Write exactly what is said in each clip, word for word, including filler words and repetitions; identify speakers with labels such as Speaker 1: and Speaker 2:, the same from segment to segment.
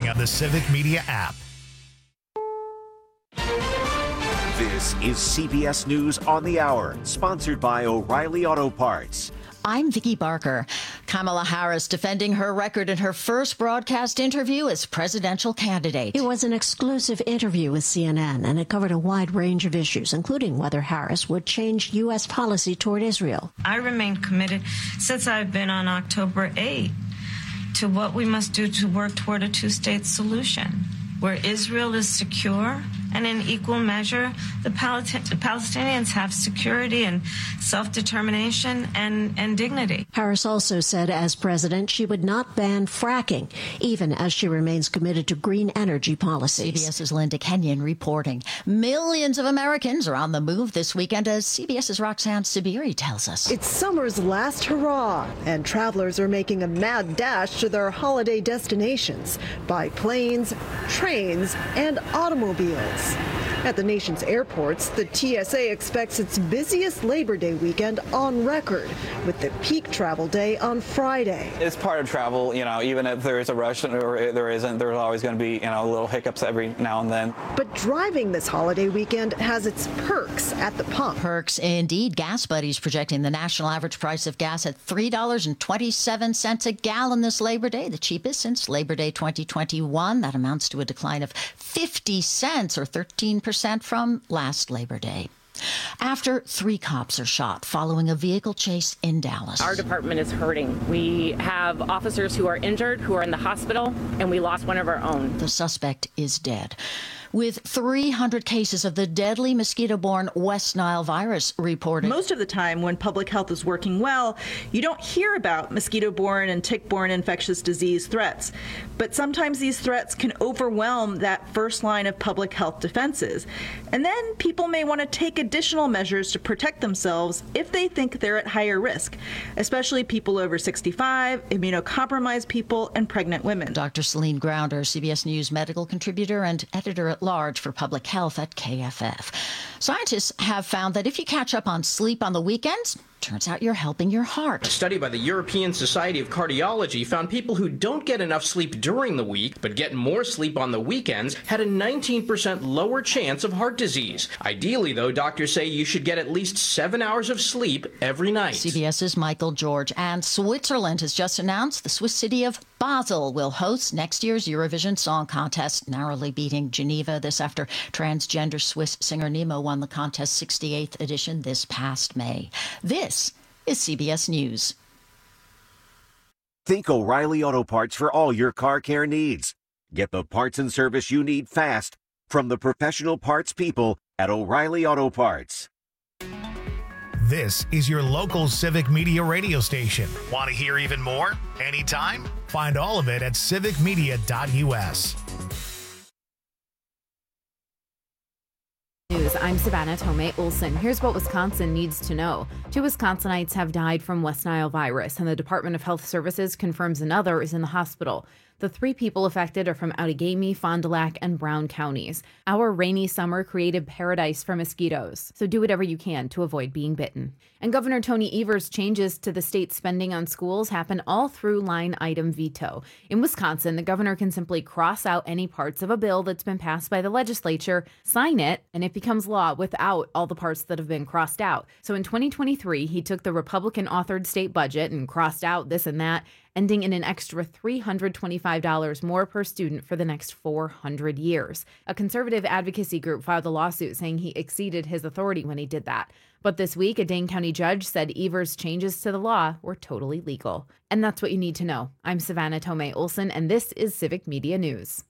Speaker 1: on the Civic Media app.
Speaker 2: This is C B S News on the Hour, sponsored by O'Reilly Auto Parts.
Speaker 3: I'm Vicki Barker. Kamala Harris defending her record in her first broadcast interview as presidential candidate.
Speaker 4: It was an exclusive interview with C N N, and it covered a wide range of issues, including whether Harris would change U S policy toward Israel.
Speaker 5: I remain committed since I've been on October eighth to what we must do to work toward a two-state solution, where Israel is secure and in equal measure, the, Pal- the Palestinians have security and self-determination and, and dignity.
Speaker 4: Harris also said as president she would not ban fracking, even as she remains committed to green energy policies.
Speaker 3: CBS's Linda Kenyon reporting. Millions of Americans are on the move this weekend, as CBS's Roxanne Sabiri tells us.
Speaker 6: It's summer's last hurrah, and travelers are making a mad dash to their holiday destinations by planes, trains, and automobiles. At the nation's airports, the T S A expects its busiest Labor Day weekend on record, with the peak travel day on Friday.
Speaker 7: It's part of travel, you know, even if there is a rush or there isn't, there's always going to be, you know, little hiccups every now and then.
Speaker 6: But driving this holiday weekend has its perks at the pump.
Speaker 3: Perks indeed. Gas Buddies projecting the national average price of gas at three dollars and twenty-seven cents a gallon this Labor Day, the cheapest since Labor Day twenty twenty-one. That amounts to a decline of fifty cents or thirteen percent from last Labor Day. After three cops are shot following a vehicle chase in Dallas.
Speaker 8: Our department is hurting. We have officers who are injured, who are in the hospital, and we lost one of our own.
Speaker 3: The suspect is dead. With three hundred cases of the deadly mosquito-borne West Nile virus reported.
Speaker 9: Most of the time when public health is working well, you don't hear about mosquito-borne and tick-borne infectious disease threats. But sometimes these threats can overwhelm that first line of public health defenses. And then people may want to take additional measures to protect themselves if they think they're at higher risk, especially people over sixty-five, immunocompromised people, and pregnant women.
Speaker 3: Doctor Celine Grounder, C B S News medical contributor and editor at large for public health at K F F. Scientists have found that if you catch up on sleep on the weekends, turns out you're helping your heart.
Speaker 10: A study by the European Society of Cardiology found people who don't get enough sleep during the week but get more sleep on the weekends had a nineteen percent lower chance of heart disease. Ideally, though, doctors say you should get at least seven hours of sleep every night.
Speaker 3: CBS's Michael George. And Switzerland has just announced the Swiss city of Basel will host next year's Eurovision Song Contest, narrowly beating Geneva. This after transgender Swiss singer Nemo won the contest's sixty-eighth edition this past May. This is C B S News.
Speaker 2: Think O'Reilly Auto Parts for all your car care needs. Get the parts and service you need fast from the professional parts people at O'Reilly Auto Parts.
Speaker 1: This is your local Civic Media radio station. Want to hear even more? Anytime? Find all of it at civic media dot U S.
Speaker 11: News. I'm Savannah Tomei Olson. Here's what Wisconsin needs to know. Two Wisconsinites have died from West Nile virus, and the Department of Health Services confirms another is in the hospital. The three people affected are from Outagamie, Fond du Lac, and Brown counties. Our rainy summer created paradise for mosquitoes, so do whatever you can to avoid being bitten. And Governor Tony Evers' changes to the state's spending on schools happen all through line item veto. In Wisconsin, the governor can simply cross out any parts of a bill that's been passed by the legislature, sign it, and it becomes law without all the parts that have been crossed out. So in twenty twenty-three, he took the Republican-authored state budget and crossed out this and that, ending in an extra three hundred twenty-five dollars more per student for the next four hundred years. A conservative advocacy group filed a lawsuit saying he exceeded his authority when he did that. But this week, a Dane County judge said Evers' changes to the law were totally legal. And that's what you need to know. I'm Savannah Tomei Olson, and this is Civic Media News.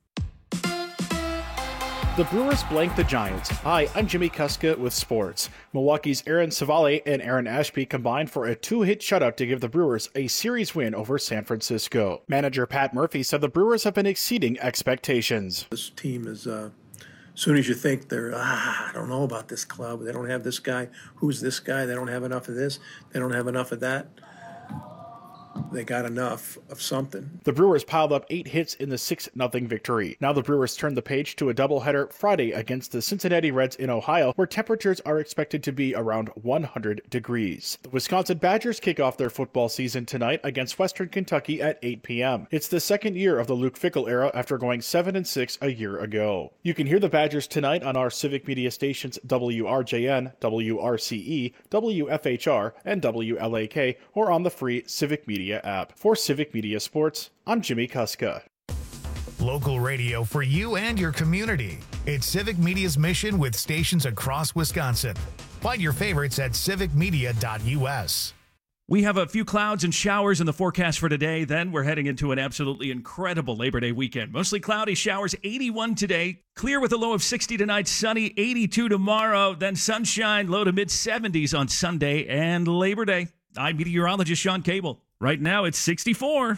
Speaker 12: The Brewers blanked the Giants. Hi, I'm Jimmy Kuska with sports. Milwaukee's Aaron Savale and Aaron Ashby combined for a two-hit shutout to give the Brewers a series win over San Francisco. Manager Pat Murphy said the Brewers have been exceeding expectations.
Speaker 13: This team is, uh, as soon as you think they're, ah, I don't know about this club, they don't have this guy, who's this guy, they don't have enough of this, they don't have enough of that. they got enough of something.
Speaker 12: The Brewers piled up eight hits in the six nothing victory. Now the Brewers turn the page to a doubleheader Friday against the Cincinnati Reds in Ohio, where temperatures are expected to be around one hundred degrees. The Wisconsin Badgers kick off their football season tonight against Western Kentucky at eight p.m. It's the second year of the Luke Fickell era after going seven and six a year ago. You can hear the Badgers tonight on our Civic Media stations W R J N, W R C E, W F H R, and W L A K, or on the free Civic Media app. For Civic Media Sports, I'm Jimmy Kuska.
Speaker 1: Local radio for you and your community. It's Civic Media's mission with stations across Wisconsin. Find your favorites at civic media dot U S.
Speaker 14: We have a few clouds and showers in the forecast for today. Then we're heading into an absolutely incredible Labor Day weekend. Mostly cloudy, showers, eighty-one today. Clear with a low of sixty tonight, sunny, eighty-two tomorrow. Then sunshine, low to mid-seventies on Sunday and Labor Day. I'm meteorologist Sean Cable. Right now it's sixty-four.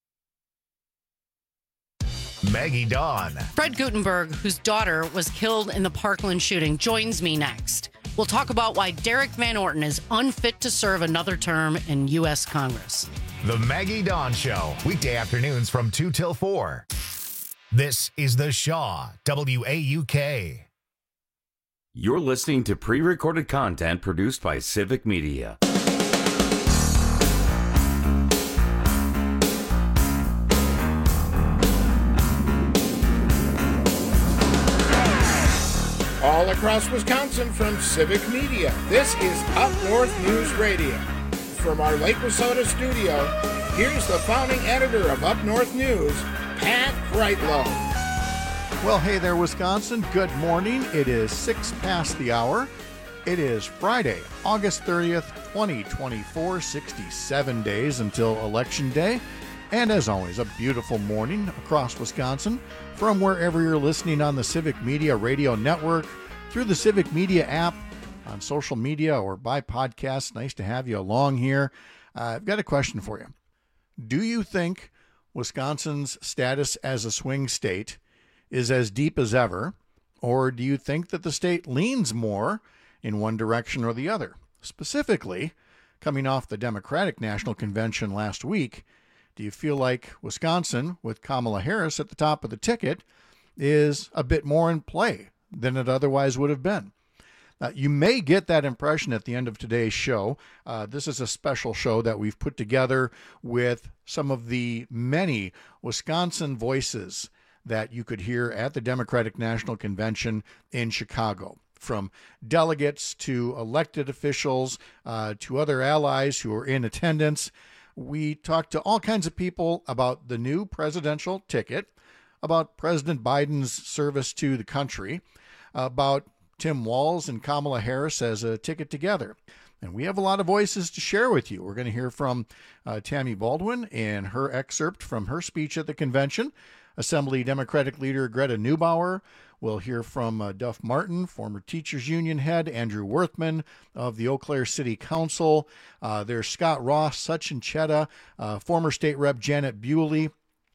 Speaker 1: Maggie Dawn.
Speaker 15: Fred Guttenberg, whose daughter was killed in the Parkland shooting, joins me next. We'll talk about why Derek Van Orton is unfit to serve another term in U S Congress.
Speaker 1: The Maggie Dawn Show, weekday afternoons from two till four. This is The Shaw, W A U K.
Speaker 16: You're listening to pre-recorded content produced by Civic Media.
Speaker 17: All across Wisconsin from Civic Media, this is Up North News Radio. From our Lake Wissota studio, here's the founding editor of Up North News, Pat Kreitlow.
Speaker 18: Well, hey there, Wisconsin. Good morning. It is six past the hour. It is Friday, August thirtieth, twenty twenty-four, sixty-seven days until Election Day. And as always, a beautiful morning across Wisconsin from wherever you're listening on the Civic Media Radio Network, through the Civic Media app, on social media, or by podcast. Nice to have you along here. Uh, I've got a question for you. Do you think Wisconsin's status as a swing state is as deep as ever, or do you think that the state leans more in one direction or the other? Specifically, coming off the Democratic National Convention last week, do you feel like Wisconsin, with Kamala Harris at the top of the ticket, is a bit more in play than it otherwise would have been? Uh, you may get that impression at the end of today's show. Uh, this is a special show that we've put together with some of the many Wisconsin voices that you could hear at the Democratic National Convention in Chicago. From delegates to elected officials uh, to other allies who are in attendance. We talked to all kinds of people about the new presidential ticket, about President Biden's service to the country, about Tim Walz and Kamala Harris as a ticket together. And we have a lot of voices to share with you. We're going to hear from uh, Tammy Baldwin in her excerpt from her speech at the convention. Assembly Democratic leader Greta Neubauer. We'll hear from uh, Duff Martin, former teachers union head, Andrew Worthman of the Eau Claire City Council. Uh, there's Scott Ross, Sachin Chetta, uh, former state rep Janet Bewley.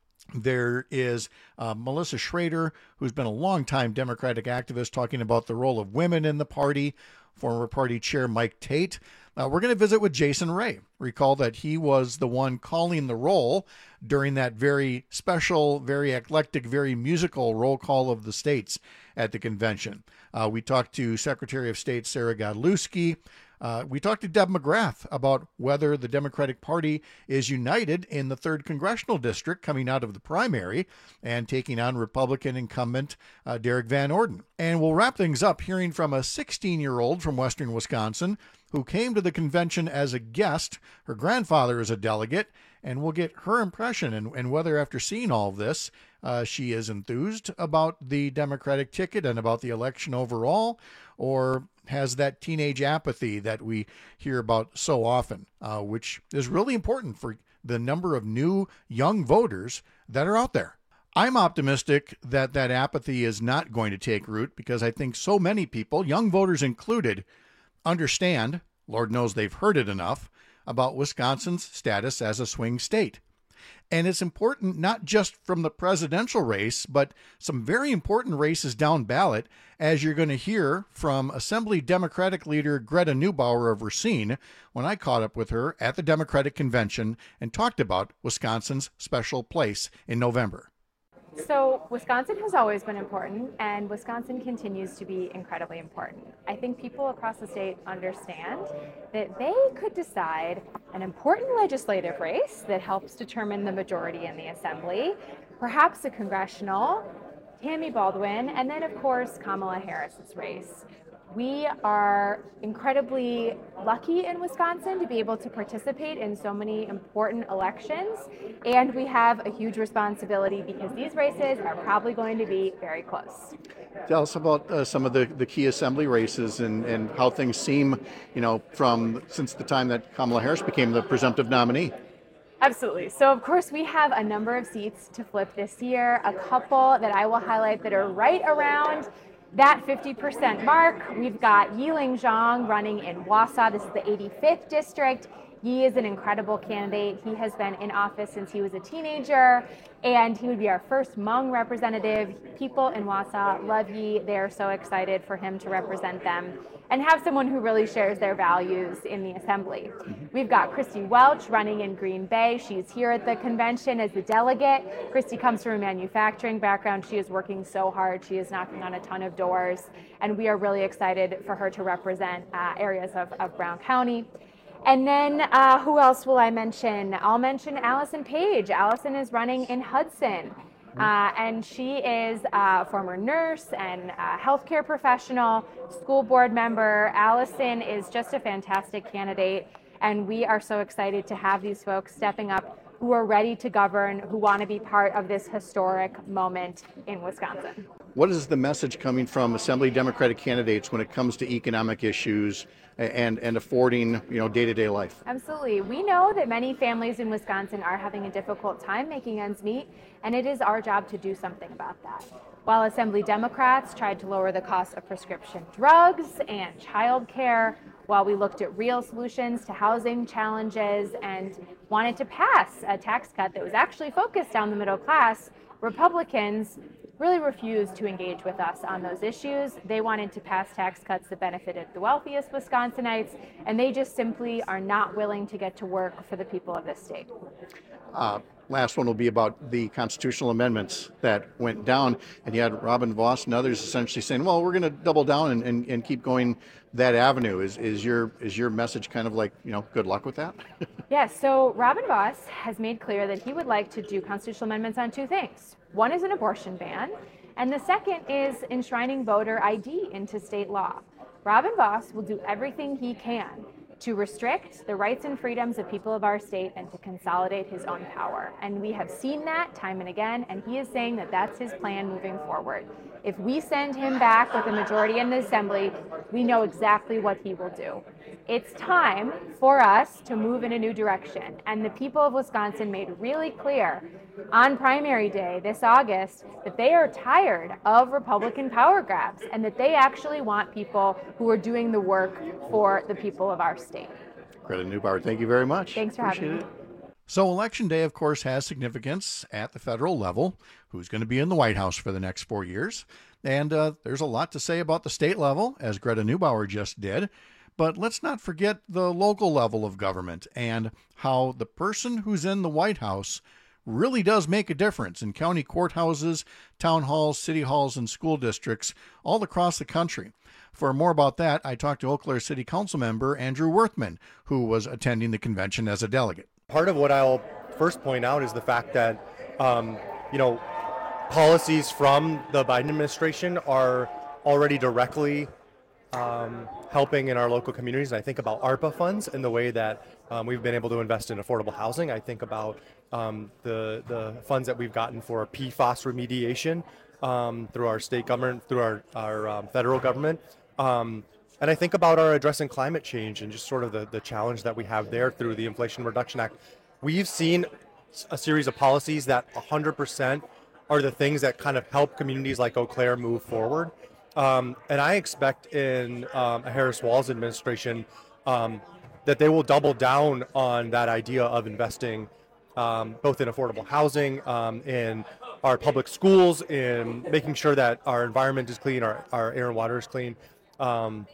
Speaker 18: There is uh, Melissa Schrader, who's been a longtime Democratic activist, talking about the role of women in the party. Former party chair Mike Tate. Uh, we're going to visit with Jason Ray. Recall that he was the one calling the roll during that very special, very eclectic, very musical roll call of the states at the convention. Uh, we talked to Secretary of State Sarah Godlewski. Uh, we talked to Deb McGrath about whether the Democratic Party is united in the third Congressional District coming out of the primary and taking on Republican incumbent uh, Derek Van Orton. And we'll wrap things up hearing from a sixteen-year-old from Western Wisconsin who came to the convention as a guest. Her grandfather is a delegate, and we'll get her impression and, and whether after seeing all of this, uh, she is enthused about the Democratic ticket and about the election overall, or has that teenage apathy that we hear about so often, uh, which is really important for the number of new young voters that are out there. I'm optimistic that that apathy is not going to take root because I think so many people, young voters included, understand, Lord knows they've heard it enough, about Wisconsin's status as a swing state. And it's important not just from the presidential race, but some very important races down ballot, as you're going to hear from Assembly Democratic leader Greta Neubauer of Racine when I caught up with her at the Democratic Convention and talked about Wisconsin's special place in November.
Speaker 19: So Wisconsin has always been important, and Wisconsin continues to be incredibly important. I think people across the state understand that they could decide an important legislative race that helps determine the majority in the assembly, perhaps a congressional, Tammy Baldwin, and then of course Kamala Harris's race. We are incredibly lucky in Wisconsin to be able to participate in so many important elections, and we have a huge responsibility because these races are probably going to be very close.
Speaker 18: Tell us about uh, some of the, the key assembly races and, and how things seem, you know, from since the time that Kamala Harris became the presumptive nominee.
Speaker 19: Absolutely. So, of course, we have a number of seats to flip this year, a couple that I will highlight that are right around that fifty percent mark. We've got Yiling Zhang running in Wausau. This is the eighty-fifth district. Yi is an incredible candidate. He has been in office since he was a teenager, and he would be our first Hmong representative. People in Wausau love Yi. They're so excited for him to represent them and have someone who really shares their values in the assembly. We've got Christy Welch running in Green Bay. She's here at the convention as the delegate. Christy comes from a manufacturing background. She is working so hard. She is knocking on a ton of doors, and we are really excited for her to represent uh, areas of, of Brown County. And then uh, who else will I mention? I'll mention Allison Page. Allison is running in Hudson. Uh, and she is a former nurse and a healthcare professional, school board member. Allison is just a fantastic candidate, and we are so excited to have these folks stepping up who are ready to govern, who want to be part of this historic moment in Wisconsin.
Speaker 18: What is the message coming from Assembly Democratic candidates when it comes to economic issues and, and affording, you know, day-to-day life?
Speaker 19: Absolutely. We know that many families in Wisconsin are having a difficult time making ends meet, and it is our job to do something about that. While Assembly Democrats tried to lower the cost of prescription drugs and childcare, while we looked at real solutions to housing challenges and wanted to pass a tax cut that was actually focused on the middle class, Republicans really refused to engage with us on those issues. They wanted to pass tax cuts that benefited the wealthiest Wisconsinites, and they just simply are not willing to get to work for the people of this state.
Speaker 18: Uh, last one will be about the constitutional amendments that went down, and you had Robin Vos and others essentially saying, well, we're going to double down and, and, and keep going that avenue. Is is your is your message kind of like, you know, good luck with that?
Speaker 19: Yes, so Robin Vos has made clear that he would like to do constitutional amendments on two things. One is an abortion ban, and the second is enshrining voter I D into state law. Robin Vos will do everything he can to restrict the rights and freedoms of people of our state and to consolidate his own power. And we have seen that time and again, and he is saying that that's his plan moving forward. If we send him back with a majority in the assembly, we know exactly what he will do. It's time for us to move in a new direction. And the people of Wisconsin made really clear on primary day this August that they are tired of Republican power grabs and that they actually want people who are doing the work for the people of our state.
Speaker 18: Greta Neubauer, thank you very much.
Speaker 19: Thanks for
Speaker 18: Appreciate
Speaker 19: having me.
Speaker 18: it. So Election Day, of course, has significance at the federal level. Who's going to be in the White House for the next four years? And uh, there's a lot to say about the state level, as Greta Neubauer just did. But let's not forget the local level of government and how the person who's in the White House really does make a difference in county courthouses, town halls, city halls, and school districts all across the country. For more about that, I talked to Eau Claire City Council member Andrew Worthman, who was attending the convention as a delegate.
Speaker 20: Part of what I'll first point out is the fact that, um, you know, policies from the Biden administration are already directly um, helping in our local communities. And I think about ARPA funds and the way that um, we've been able to invest in affordable housing. I think about um, the the funds that we've gotten for P FAS remediation um, through our state government, through our, our um, federal government. Um, And I think about our addressing climate change and just sort of the, the challenge that we have there through the Inflation Reduction Act. We've seen a series of policies that one hundred percent are the things that kind of help communities like Eau Claire move forward. Um, and I expect in um, a Harris-Walz administration um, that they will double down on that idea of investing um, both in affordable housing, um, in our public schools, in making sure that our environment is clean, our, our air and water is clean, um,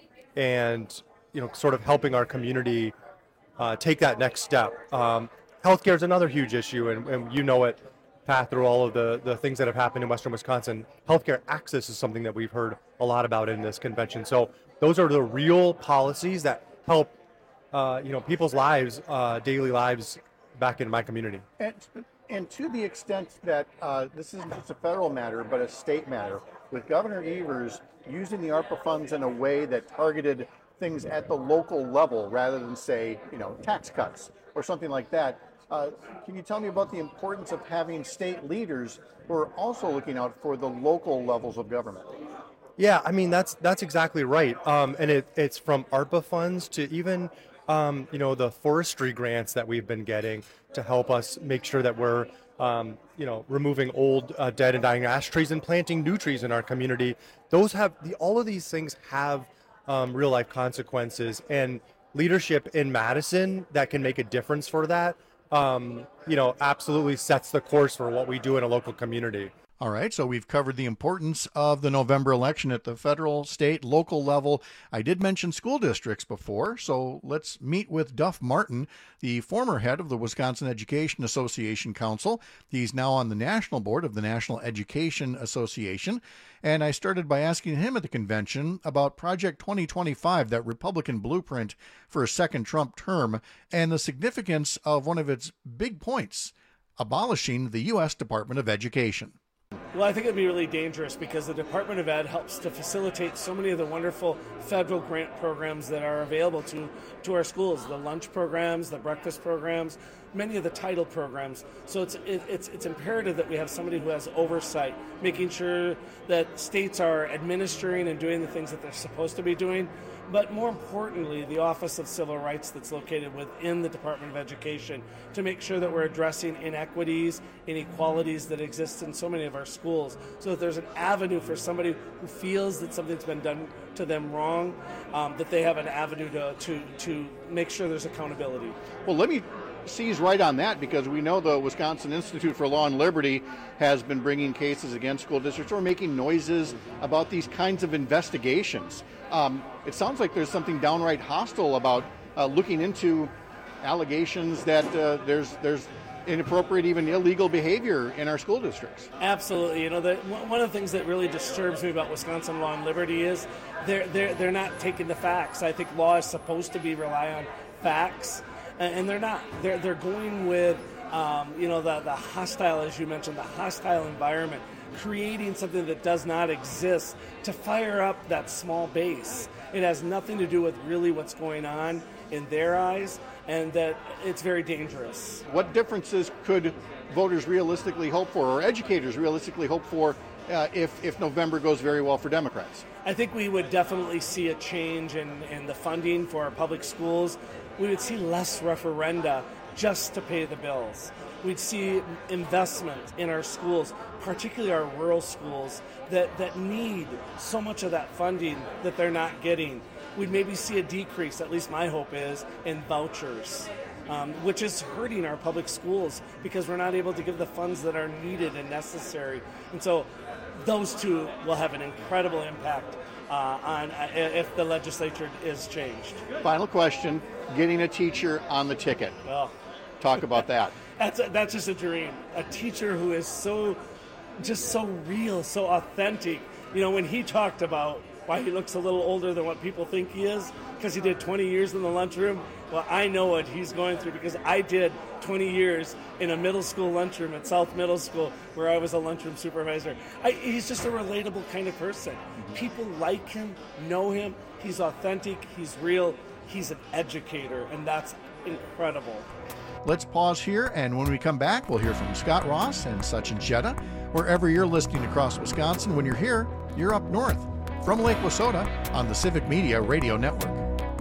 Speaker 20: and you know, sort of helping our community uh, take that next step. Um, healthcare is another huge issue, and, and you know it, Pat, through all of the, the things that have happened in Western Wisconsin. Healthcare access is something that we've heard a lot about in this convention. So those are the real policies that help, uh, you know, people's lives, uh, daily lives back in my community.
Speaker 18: And, and to the extent that uh, this isn't just a federal matter, but a state matter, with Governor Evers using the ARPA funds in a way that targeted things at the local level rather than, say, you know, tax cuts or something like that. Uh, can you tell me about the importance of having state leaders who are also looking out for the local levels of government?
Speaker 20: Yeah, I mean, that's that's exactly right. Um, and it, it's from ARPA funds to even, um, you know, the forestry grants that we've been getting to help us make sure that we're, um, you know, removing old, uh, dead and dying ash trees and planting new trees in our community. Those have, the, all of these things have um, real life consequences, and leadership in Madison that can make a difference for that, um, you know, absolutely sets the course for what we do in a local community.
Speaker 18: All right, so we've covered the importance of the November election at the federal, state, local level. I did mention school districts before, so let's meet with Duff Martin, the former head of the Wisconsin Education Association Council. He's now on the national board of the National Education Association. And I started by asking him at the convention about Project twenty twenty-five, that Republican blueprint for a second Trump term, and the significance of one of its big points, abolishing the U S Department of Education.
Speaker 21: Well, I think it'd be really dangerous because the Department of Ed helps to facilitate so many of the wonderful federal grant programs that are available to, to our schools, the lunch programs, the breakfast programs, many of the title programs. So it's it, it's it's imperative that we have somebody who has oversight, making sure that states are administering and doing the things that they're supposed to be doing. But more importantly, the Office of Civil Rights that's located within the Department of Education to make sure that we're addressing inequities, inequalities that exist in so many of our schools, so that there's an avenue for somebody who feels that something's been done to them wrong, um, that they have an avenue to, to, to make sure there's accountability.
Speaker 18: Well, let me seize right on that, because we know the Wisconsin Institute for Law and Liberty has been bringing cases against school districts or making noises about these kinds of investigations. Um, it sounds like there's something downright hostile about uh, looking into allegations that uh, there's there's inappropriate, even illegal behavior in our school districts.
Speaker 21: Absolutely. You know, the, one of the things that really disturbs me about Wisconsin Law and Liberty is they're they're they're not taking the facts. I think law is supposed to be rely on facts, and they're not. They're they're going with um, you know the the hostile, as you mentioned, the hostile environment, creating something that does not exist to fire up that small base. It has nothing to do with really what's going on in their eyes, and that it's very dangerous.
Speaker 18: What differences could voters realistically hope for, or educators realistically hope for, uh, if, if November goes very well for Democrats?
Speaker 21: I think we would definitely see a change in, in the funding for our public schools. We would see less referenda just to pay the bills. We'd see investment in our schools, particularly our rural schools, that, that need so much of that funding that they're not getting. We'd maybe see a decrease, at least my hope is, in vouchers, um, which is hurting our public schools because we're not able to give the funds that are needed and necessary. And so those two will have an incredible impact uh, on uh, if the legislature is changed.
Speaker 18: Final question, getting a teacher on the ticket.
Speaker 21: Well,
Speaker 18: talk about that.
Speaker 21: That's a, that's just a dream. A teacher who is so, just so real, so authentic. You know, when he talked about why he looks a little older than what people think he is, because he did twenty years in the lunchroom, well, I know what he's going through because I did twenty years in a middle school lunchroom at South Middle School where I was a lunchroom supervisor. I, he's just a relatable kind of person. People like him, know him. He's authentic. He's real. He's an educator, and that's incredible.
Speaker 18: Let's pause here, and when we come back, we'll hear from Scott Ross and Sachin Chheda. Wherever you're listening across Wisconsin, when you're here, you're up north. From Lake Wissota on the Civic Media Radio Network.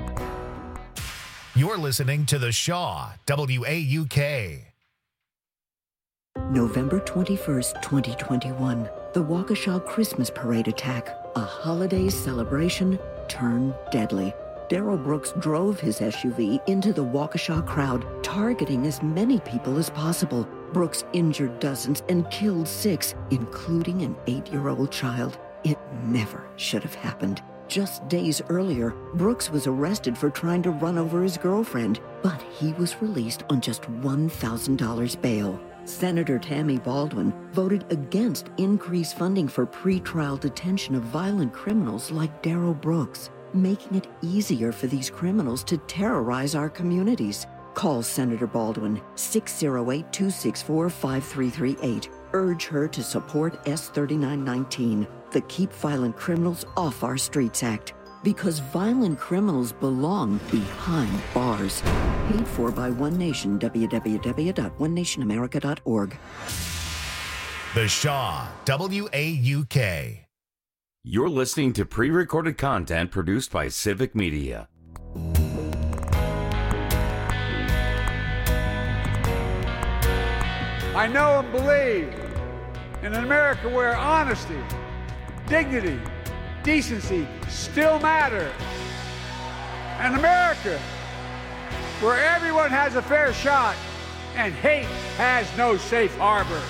Speaker 1: You're listening to The Shaw, W A U K.
Speaker 22: November twenty-first, twenty twenty-one. The Waukesha Christmas Parade attack. A holiday celebration turned deadly. Darrell Brooks drove his S U V into the Waukesha crowd, targeting as many people as possible. Brooks injured dozens and killed six, including an eight-year-old child. It never should have happened. Just days earlier, Brooks was arrested for trying to run over his girlfriend, but he was released on just one thousand dollars bail. Senator Tammy Baldwin voted against increased funding for pretrial detention of violent criminals like Darrell Brooks, making it easier for these criminals to terrorize our communities. Call Senator Baldwin, six oh eight, two six four, five three three eight. Urge her to support S thirty-nine nineteen, the Keep Violent Criminals Off Our Streets Act. Because violent criminals belong behind bars. Paid for by One Nation, w w w dot one nation america dot org.
Speaker 1: The Shaw, W A U K.
Speaker 16: You're listening to pre-recorded content produced by Civic Media.
Speaker 4: I know and believe in an America where honesty, dignity, decency still matter. An America where everyone has a fair shot and hate has no safe harbor.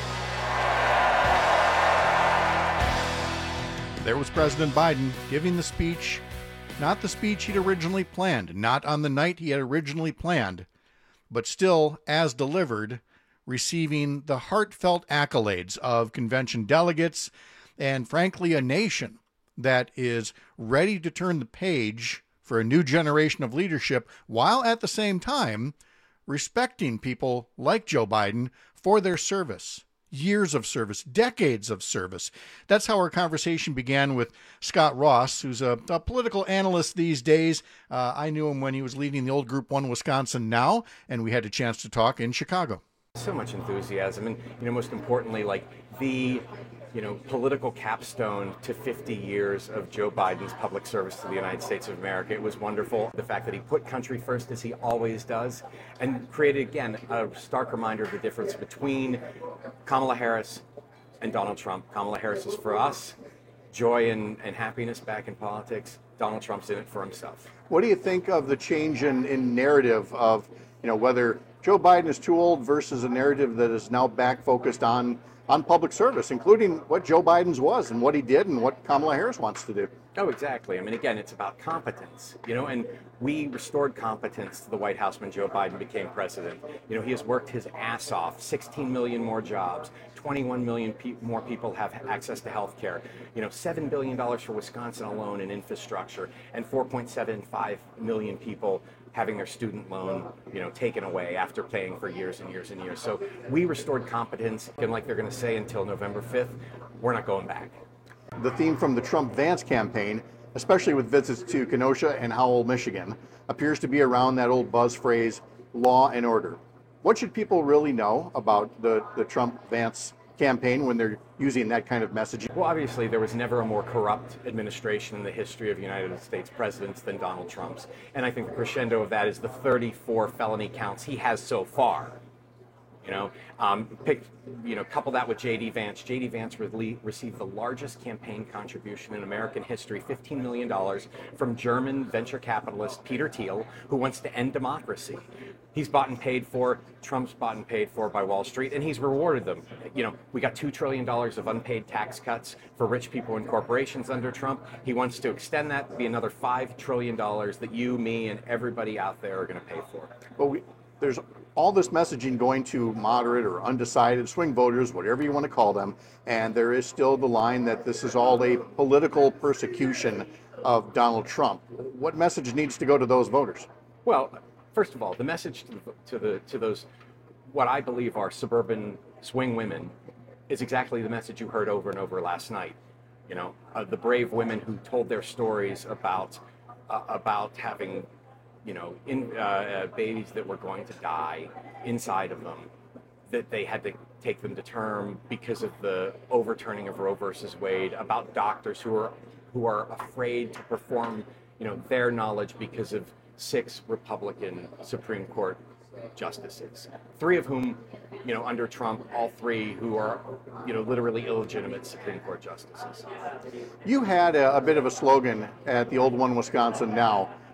Speaker 18: There was President Biden giving the speech, not the speech he'd originally planned, not on the night he had originally planned, but still, as delivered, receiving the heartfelt accolades of convention delegates and, frankly, a nation that is ready to turn the page for a new generation of leadership, while at the same time respecting people like Joe Biden for their service. Years of service, decades of service. That's how our conversation began with Scott Ross, who's a, a political analyst these days. Uh, I knew him when he was leading the old Group One Wisconsin Now, and we had a chance to talk in Chicago.
Speaker 5: So much enthusiasm, and you know, most importantly, like the you know political capstone to fifty years of Joe Biden's public service to the United States of America. It was wonderful. The fact that he put country first, as he always does, and created again a stark reminder of the difference between Kamala Harris and Donald Trump. Kamala Harris is for us, joy and, and happiness back in politics. Donald Trump's in it for himself.
Speaker 18: What do you think of the change in, in narrative of, you know, whether Joe Biden is too old versus a narrative that is now back focused on on public service, including what Joe Biden's was and what he did and what Kamala Harris wants to do?
Speaker 5: Oh, exactly. I mean, again, it's about competence, you know, and we restored competence to the White House when Joe Biden became president. You know, he has worked his ass off, sixteen million more jobs, twenty-one million pe- more people have access to health care, you know, seven billion dollars for Wisconsin alone in infrastructure, and four point seven five million people having their student loan, you know, taken away after paying for years and years and years. So we restored competence, and like they're going to say until November fifth, we're not going back.
Speaker 18: The theme from the Trump-Vance campaign, especially with visits to Kenosha and Howell, Michigan, appears to be around that old buzz phrase, law and order. What should people really know about the, the Trump-Vance campaign when they're using that kind of messaging?
Speaker 5: Well, obviously, there was never a more corrupt administration in the history of United States presidents than Donald Trump's. And I think the crescendo of that is the thirty-four felony counts he has so far. You know, um, pick, you know, couple that with J D Vance. J D Vance re- received the largest campaign contribution in American history, fifteen million dollars, from German venture capitalist Peter Thiel, who wants to end democracy. He's bought and paid for, Trump's bought and paid for by Wall Street, and he's rewarded them. You know, we got two trillion dollars of unpaid tax cuts for rich people and corporations under Trump. He wants to extend that to be another five trillion dollars that you, me, and everybody out there are going to pay for.
Speaker 18: But we, there's all this messaging going to moderate or undecided swing voters, whatever you want to call them, and there is still the line that this is all a political persecution of Donald Trump. What message needs to go to those voters?
Speaker 5: Well, first of all, the message to the, to the to those what I believe are suburban swing women is exactly the message you heard over and over last night. You know, uh, the brave women who told their stories about uh, about having, you know, in, uh, uh, babies that were going to die inside of them, that they had to take them to term because of the overturning of Roe versus Wade, about doctors who are who are afraid to perform, you know, their knowledge because of six Republican Supreme Court justices, three of whom, you know, under Trump, all three who are, you know, literally illegitimate Supreme Court justices.
Speaker 18: You had a, a bit of a slogan at the old One Wisconsin Now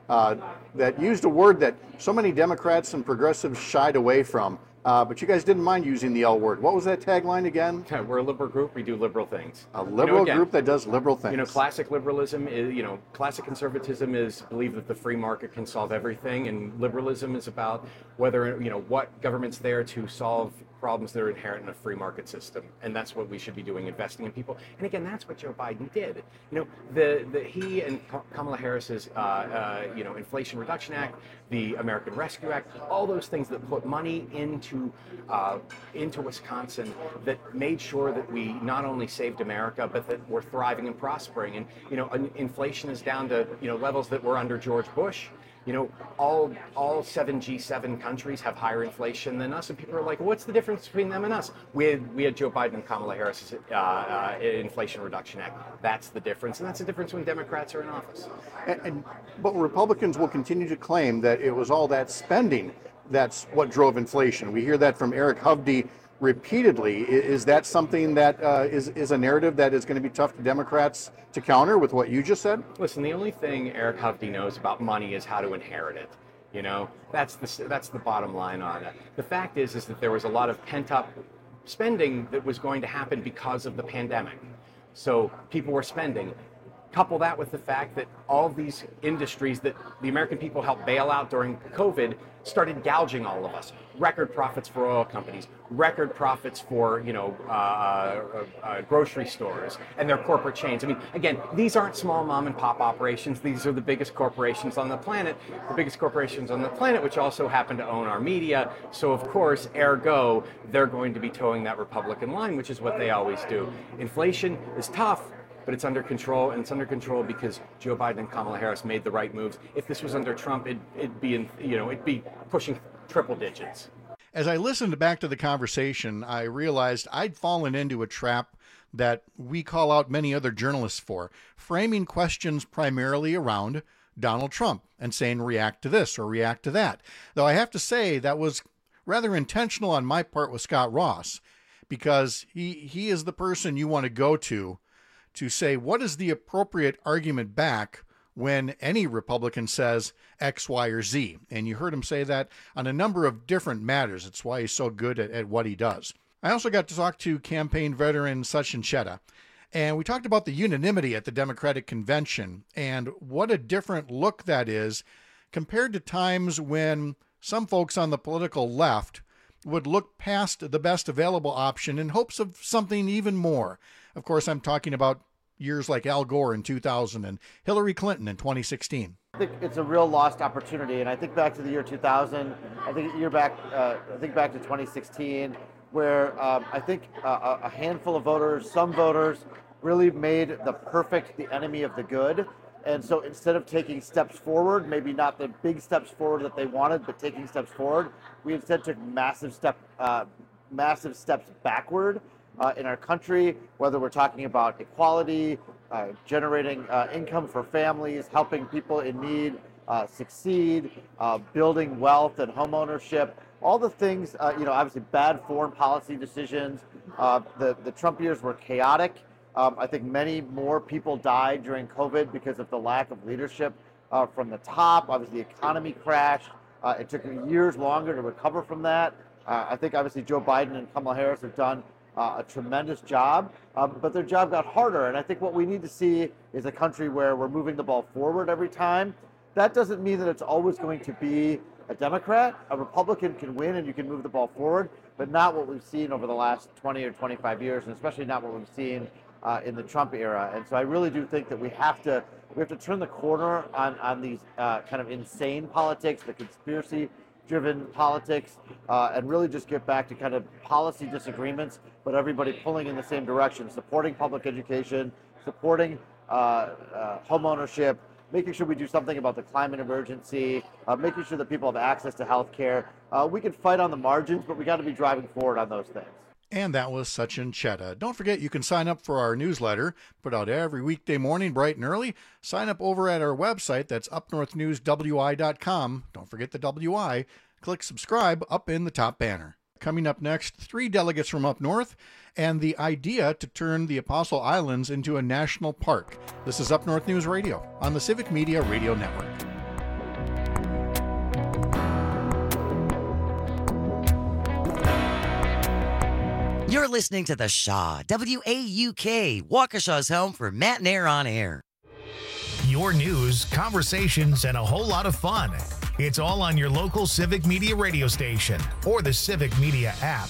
Speaker 18: uh, that used a word that so many Democrats and progressives shied away from. Uh, but you guys didn't mind using the L word. What was that tagline again?
Speaker 5: We're a liberal group. We do liberal things.
Speaker 18: A liberal you know, again, group that does liberal things.
Speaker 5: You know, classic liberalism is, you know, classic conservatism is believe that the free market can solve everything, and liberalism is about whether, you know, what government's there to solve problems that are inherent in a free market system, and that's what we should be doing, investing in people. And again, that's what Joe Biden did. You know, the, the he and Kamala Harris's, uh, uh, you know, Inflation Reduction Act, the American Rescue Act, all those things that put money into uh, into Wisconsin that made sure that we not only saved America, but that we're thriving and prospering. And you know, inflation is down to you know levels that were under George Bush. You know, all all seven G seven countries have higher inflation than us, and people are like, "What's the difference between them and us?" We had we had Joe Biden and Kamala Harris's uh, uh, Inflation Reduction Act. That's the difference, and that's the difference when Democrats are in office.
Speaker 18: And, and but Republicans will continue to claim that it was all that spending that's what drove inflation. We hear that from Eric Hovde repeatedly. Is that something that uh, is is a narrative that is going to be tough to Democrats to counter with what you just said?
Speaker 5: Listen, the only thing Eric Hovde knows about money is how to inherit it. You know, that's the that's the bottom line on it. The fact is, is that there was a lot of pent up spending that was going to happen because of the pandemic. So people were spending. Couple that with the fact that all these industries that the American people helped bail out during COVID started gouging all of us. Record profits for oil companies, record profits for you know uh, uh, uh, grocery stores and their corporate chains. I mean, again, these aren't small mom and pop operations. These are the biggest corporations on the planet, the biggest corporations on the planet, which also happen to own our media. So of course, ergo, they're going to be towing that Republican line, which is what they always do. Inflation is tough, but it's under control, and it's under control because Joe Biden and Kamala Harris made the right moves. If this was under Trump, it'd, it'd be, in, you know, it'd be pushing triple digits.
Speaker 18: As I listened back to the conversation, I realized I'd fallen into a trap that we call out many other journalists for, framing questions primarily around Donald Trump and saying react to this or react to that. Though I have to say that was rather intentional on my part with Scott Ross, because he, he is the person you want to go to to say what is the appropriate argument back when any Republican says X, Y, or Z. And you heard him say that on a number of different matters. It's why he's so good at, at what he does. I also got to talk to campaign veteran Sachin Chheda, and we talked about the unanimity at the Democratic Convention and what a different look that is compared to times when some folks on the political left would look past the best available option in hopes of something even more. Of course, I'm talking about years like Al Gore in two thousand and Hillary Clinton in twenty sixteen.
Speaker 6: I think it's a real lost opportunity, and I think back to the year two thousand. I think year back. Uh, I think back to twenty sixteen, where um, I think uh, a handful of voters, some voters, really made the perfect the enemy of the good. And so instead of taking steps forward, maybe not the big steps forward that they wanted, but taking steps forward, we instead took massive step, uh, massive steps backward. Uh, in our country, whether we're talking about equality, uh, generating uh, income for families, helping people in need uh, succeed, uh, building wealth and home ownership, all the things, uh, you know, obviously bad foreign policy decisions. Uh, the, the Trump years were chaotic. Um, I think many more people died during COVID because of the lack of leadership uh, from the top. Obviously, the economy crashed. Uh, it took years longer to recover from that. Uh, I think obviously Joe Biden and Kamala Harris have done Uh, a tremendous job, um, but their job got harder. And I think what we need to see is a country where we're moving the ball forward every time. That doesn't mean that it's always going to be a Democrat. A Republican can win and you can move the ball forward, but not what we've seen over the last twenty or twenty-five years, and especially not what we've seen uh, in the Trump era. And so I really do think that we have to we have to turn the corner on, on these uh, kind of insane politics, the conspiracy driven politics, uh, and really just get back to kind of policy disagreements, but everybody pulling in the same direction, supporting public education, supporting uh, uh, home ownership, making sure we do something about the climate emergency, uh, making sure that people have access to health care. Uh, we can fight on the margins, but we got to be driving forward on those things.
Speaker 18: And that was Sachin Chheda. Don't forget, you can sign up for our newsletter, put out every weekday morning, bright and early. Sign up over at our website. That's up north news w i dot com. Don't forget the W I. Click subscribe up in the top banner. Coming up next, three delegates from up north and the idea to turn the Apostle Islands into a national park. This is Up North News Radio on the Civic Media Radio Network.
Speaker 7: You're listening to The Shaw, W A U K, Waukesha's home for Matt and Air on air.
Speaker 1: Your news, conversations, and a whole lot of fun. It's all on your local Civic Media radio station or the Civic Media app.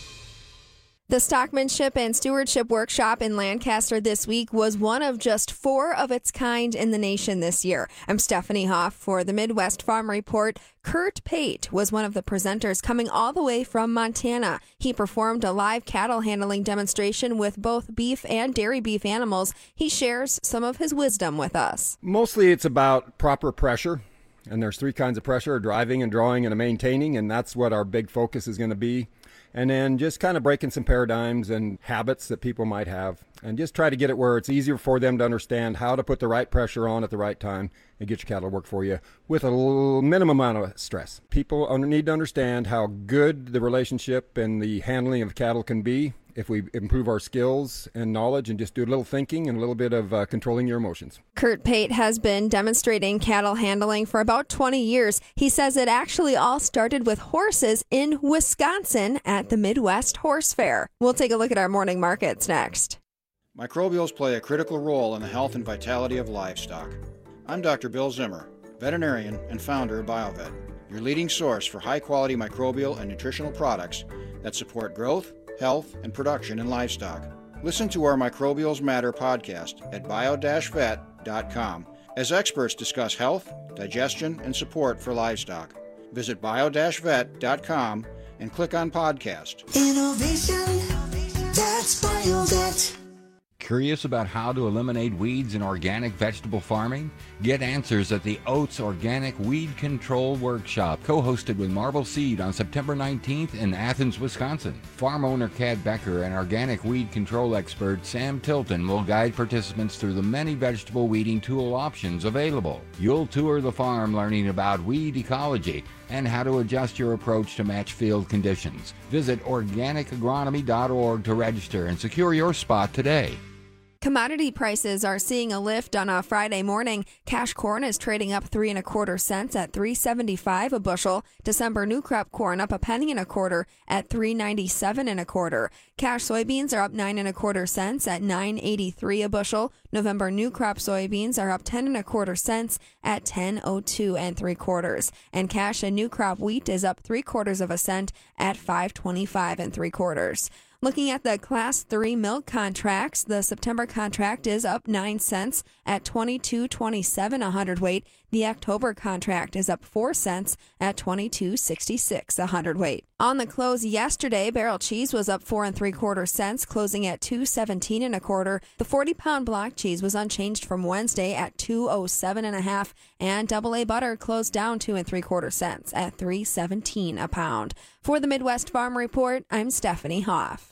Speaker 8: The Stockmanship and Stewardship Workshop in Lancaster this week was one of just four of its kind in the nation this year. I'm Stephanie Hoff for the Midwest Farm Report. Kurt Pate was one of the presenters coming all the way from Montana. He performed a live cattle handling demonstration with both beef and dairy beef animals. He shares some of his wisdom with us.
Speaker 23: Mostly it's about proper pressure. And there's three kinds of pressure, driving and drawing and maintaining, and that's what our big focus is going to be. And then just kind of breaking some paradigms and habits that people might have, and just try to get it where it's easier for them to understand how to put the right pressure on at the right time and get your cattle to work for you with a little minimum amount of stress. People need to understand how good the relationship and the handling of cattle can be if we improve our skills and knowledge and just do a little thinking and a little bit of uh, controlling your emotions.
Speaker 8: Kurt Pate has been demonstrating cattle handling for about twenty years. He says it actually all started with horses in Wisconsin at the Midwest Horse Fair. We'll take a look at our morning markets next.
Speaker 24: Microbials play a critical role in the health and vitality of livestock. I'm Doctor Bill Zimmer, veterinarian and founder of BioVet, your leading source for high-quality microbial and nutritional products that support growth, health, and production in livestock. Listen to our Microbials Matter podcast at bio dash vet dot com as experts discuss health, digestion, and support for livestock. Visit bio dash vet dot com and click on podcast.
Speaker 25: Innovation, that's BioVet.
Speaker 26: Curious about how to eliminate weeds in organic vegetable farming? Get answers at the Oats Organic Weed Control Workshop, co-hosted with Marble Seed on September nineteenth in Athens, Wisconsin. Farm owner Cad Becker and organic weed control expert Sam Tilton will guide participants through the many vegetable weeding tool options available. You'll tour the farm learning about weed ecology and how to adjust your approach to match field conditions. Visit organic agronomy dot org to register and secure your spot today.
Speaker 8: Commodity prices are seeing a lift on a Friday morning. Cash corn is trading up three and a quarter cents at three seventy-five a bushel. December new crop corn up a penny and a quarter at three ninety-seven and a quarter. Cash soybeans are up nine and a quarter cents at nine eighty-three a bushel. November new crop soybeans are up ten and a quarter cents at ten oh two and three quarters. And cash and new crop wheat is up three quarters of a cent at five twenty-five and three quarters. Looking at the Class three milk contracts, the September contract is up nine cents at twenty-two twenty-seven a hundredweight. The October contract is up four cents at twenty-two sixty-six a hundredweight. On the close yesterday, barrel cheese was up four and three quarter cents, closing at two seventeen and a quarter. The forty pound block cheese was unchanged from Wednesday at two oh seven and a half, and double A butter closed down two and three quarter cents at three seventeen a pound. For the Midwest Farm Report, I'm Stephanie Hoff.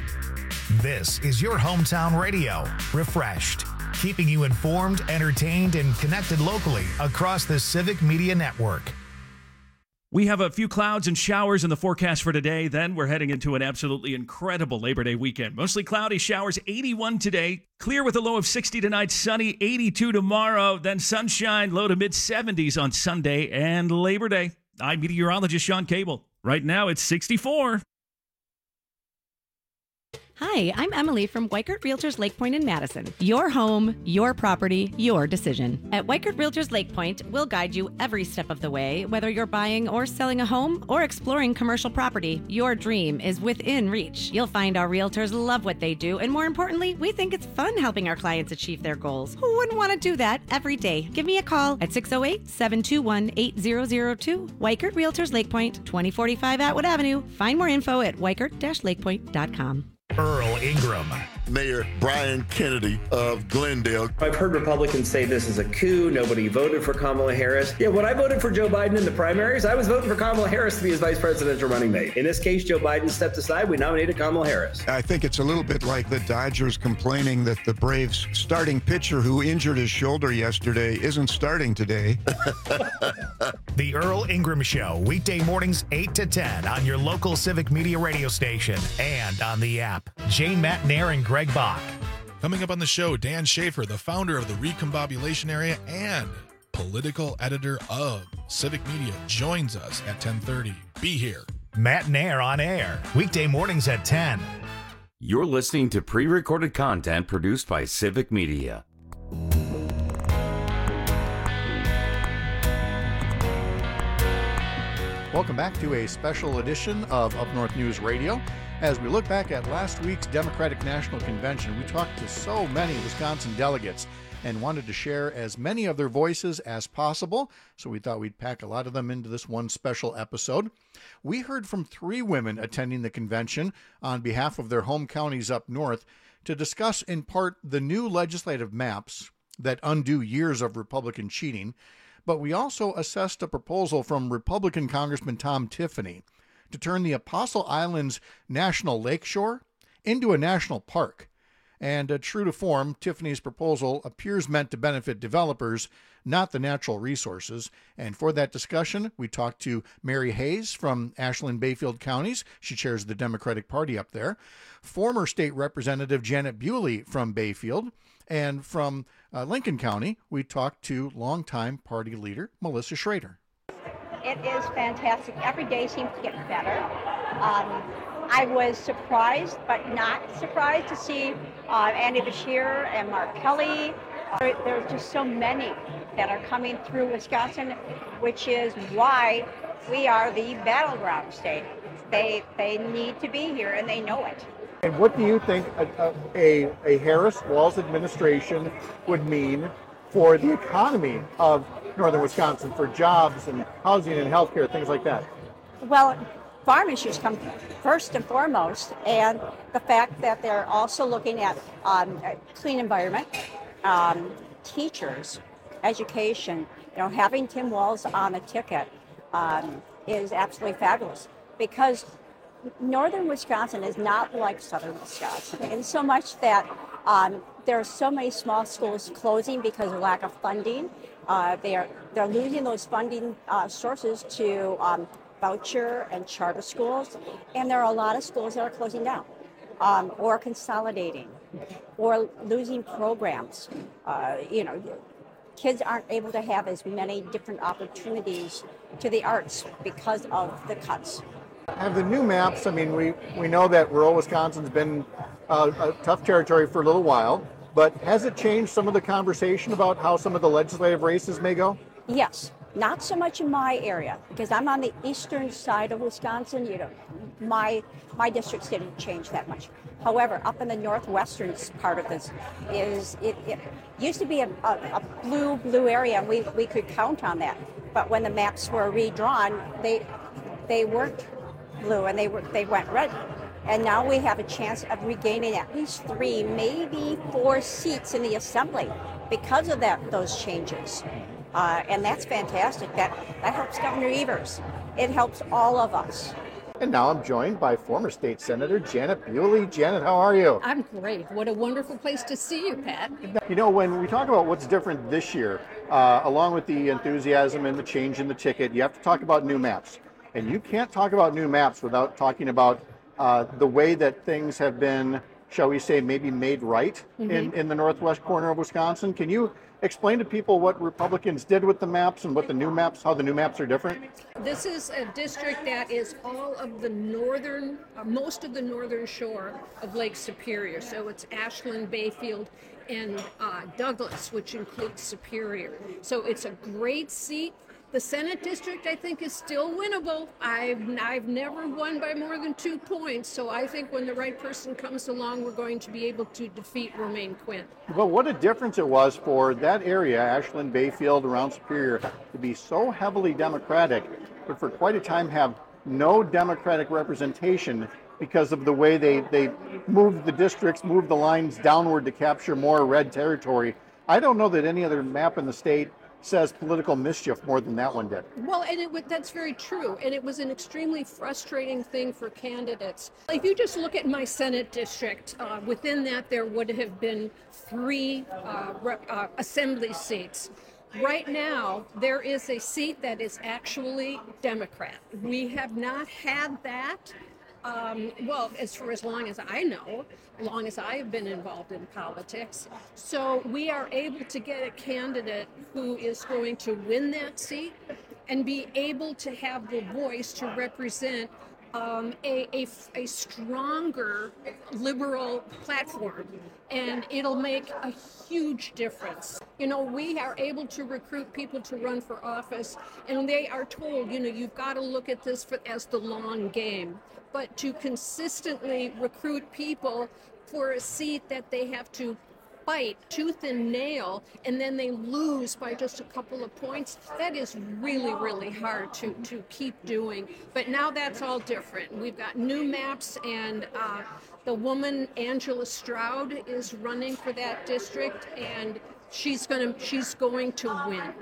Speaker 1: This is your hometown radio, Refreshed, keeping you informed, entertained, and connected locally across the Civic Media Network.
Speaker 14: We have a few clouds and showers in the forecast for today. Then we're heading into an absolutely incredible Labor Day weekend. Mostly cloudy, showers, eighty-one today. Clear with a low of sixty tonight, sunny, eighty-two tomorrow. Then sunshine, low to mid seventies on Sunday and Labor Day. I'm meteorologist Sean Cable. Right now it's sixty-four.
Speaker 27: Hi, I'm Emily from Weichert Realtors Lake Point in Madison. Your home, your property, your decision. At Weichert Realtors Lake Point, we'll guide you every step of the way. Whether you're buying or selling a home or exploring commercial property, your dream is within reach. You'll find our realtors love what they do, and more importantly, we think it's fun helping our clients achieve their goals. Who wouldn't want to do that every day? Give me a call at six oh eight, seven two one, eight zero zero two. Weichert Realtors Lake Point, twenty forty-five Atwood Avenue. Find more info at weichert dash lake point dot com.
Speaker 1: Earl Ingram.
Speaker 28: Mayor Brian Kennedy of Glendale.
Speaker 29: I've heard Republicans say this is a coup. Nobody voted for Kamala Harris. Yeah, when I voted for Joe Biden in the primaries, I was voting for Kamala Harris to be his vice presidential running mate. In this case, Joe Biden stepped aside. We nominated Kamala Harris.
Speaker 30: I think it's a little bit like the Dodgers complaining that the Braves starting pitcher who injured his shoulder yesterday isn't starting today.
Speaker 1: The Earl Ingram Show, weekday mornings eight to ten on your local Civic Media radio station and on the app. Jane Matt Nair and Greg Bach.
Speaker 31: Coming up on the show, Dan Schaefer, the founder of the Recombobulation Area and political editor of Civic Media, joins us at ten thirty. Be here.
Speaker 1: Matt Nair on air, weekday mornings at ten.
Speaker 16: You're listening to pre-recorded content produced by Civic Media.
Speaker 18: Welcome back to a special edition of Up North News Radio. As we look back at last week's Democratic National Convention, we talked to so many Wisconsin delegates and wanted to share as many of their voices as possible, so we thought we'd pack a lot of them into this one special episode. We heard from three women attending the convention on behalf of their home counties up north to discuss in part the new legislative maps that undo years of Republican cheating, but we also assessed a proposal from Republican Congressman Tom Tiffany to turn the Apostle Islands National Lakeshore into a national park. And uh, true to form, Tiffany's proposal appears meant to benefit developers, not the natural resources. And for that discussion, we talked to Mary Hayes from Ashland-Bayfield counties. She chairs the Democratic Party up there. Former State Representative Janet Bewley from Bayfield. And from uh, Lincoln County, we talked to longtime party leader Melissa Schrader.
Speaker 2: It is fantastic. Every day seems to get better. Um, I was surprised, but not surprised to see uh, Andy Beshear and Mark Kelly. Uh, there's just so many that are coming through Wisconsin, which is why we are the battleground state. They they need to be here, and they know it.
Speaker 18: And what do you think a, a, a Harris-Walz administration would mean for the economy of northern Wisconsin, for jobs and housing and healthcare, things like that?
Speaker 2: Well, farm issues come first and foremost, and the fact that they're also looking at um, a clean environment, um, teachers, education. You know, having Tim Walz on the ticket um, is absolutely fabulous, because northern Wisconsin is not like southern Wisconsin, in so much that um, there are so many small schools closing because of lack of funding. Uh, they are they're losing those funding uh, sources to um, voucher and charter schools, and there are a lot of schools that are closing down um, or consolidating or losing programs. Uh, you know, kids aren't able to have as many different opportunities to the arts because of the cuts.
Speaker 18: Have the new maps, I mean, we, we know that rural Wisconsin's been uh, a tough territory for a little while, but has it changed some of the conversation about how some of the legislative races may go?
Speaker 2: Yes, not so much in my area, because I'm on the eastern side of Wisconsin. You know, my my districts didn't change that much. However, up in the northwestern part of this, is it, it used to be a, a, a blue blue area, and we, we could count on that. But when the maps were redrawn, they they weren't blue, and they were they went red. And now we have a chance of regaining at least three, maybe four seats in the assembly because of that those changes. Uh, and that's fantastic. That that helps Governor Evers. It helps all of us.
Speaker 18: And now I'm joined by former State Senator Janet Bewley. Janet, how are you?
Speaker 3: I'm great. What a wonderful place to see you, Pat.
Speaker 18: You know, when we talk about what's different this year, uh, along with the enthusiasm and the change in the ticket, you have to talk about new maps. And you can't talk about new maps without talking about uh, the way that things have been, shall we say, maybe made right mm-hmm. in, in the northwest corner of Wisconsin. Can you explain to people what Republicans did with the maps and what the new maps, how the new maps are different?
Speaker 3: This is a district that is all of the northern, uh, most of the northern shore of Lake Superior. So it's Ashland, Bayfield, and uh, Douglas, which includes Superior. So it's a great seat. The Senate district, I think, is still winnable. I've, I've never won by more than two points, so I think when the right person comes along, we're going to be able to defeat Romaine Quinn.
Speaker 18: Well, what a difference it was for that area, Ashland, Bayfield, around Superior, to be so heavily Democratic, but for quite a time have no Democratic representation because of the way they, they moved the districts, moved the lines downward to capture more red territory. I don't know that any other map in the state says political mischief more than that one did.
Speaker 3: Well, and it, that's very true, and it was an extremely frustrating thing for candidates. If you just look at my Senate district, uh, within that there would have been three uh, rep, uh, assembly seats. Right now, there is a seat that is actually Democrat. We have not had that. Um, well, as for as long as I know, as long as I've been involved in politics. So we are able to get a candidate who is going to win that seat and be able to have the voice to represent um, a, a, a stronger liberal platform, and it'll make a huge difference. You know, we are able to recruit people to run for office, and they are told, you know, you've got to look at this for, as the long game. But to consistently recruit people for a seat that they have to fight tooth and nail, and then they lose by just a couple of points, that is really, really hard to, to keep doing. But now that's all different. We've got new maps, and uh, the woman, Angela Stroud, is running for that district, and she's gonna she's going to win.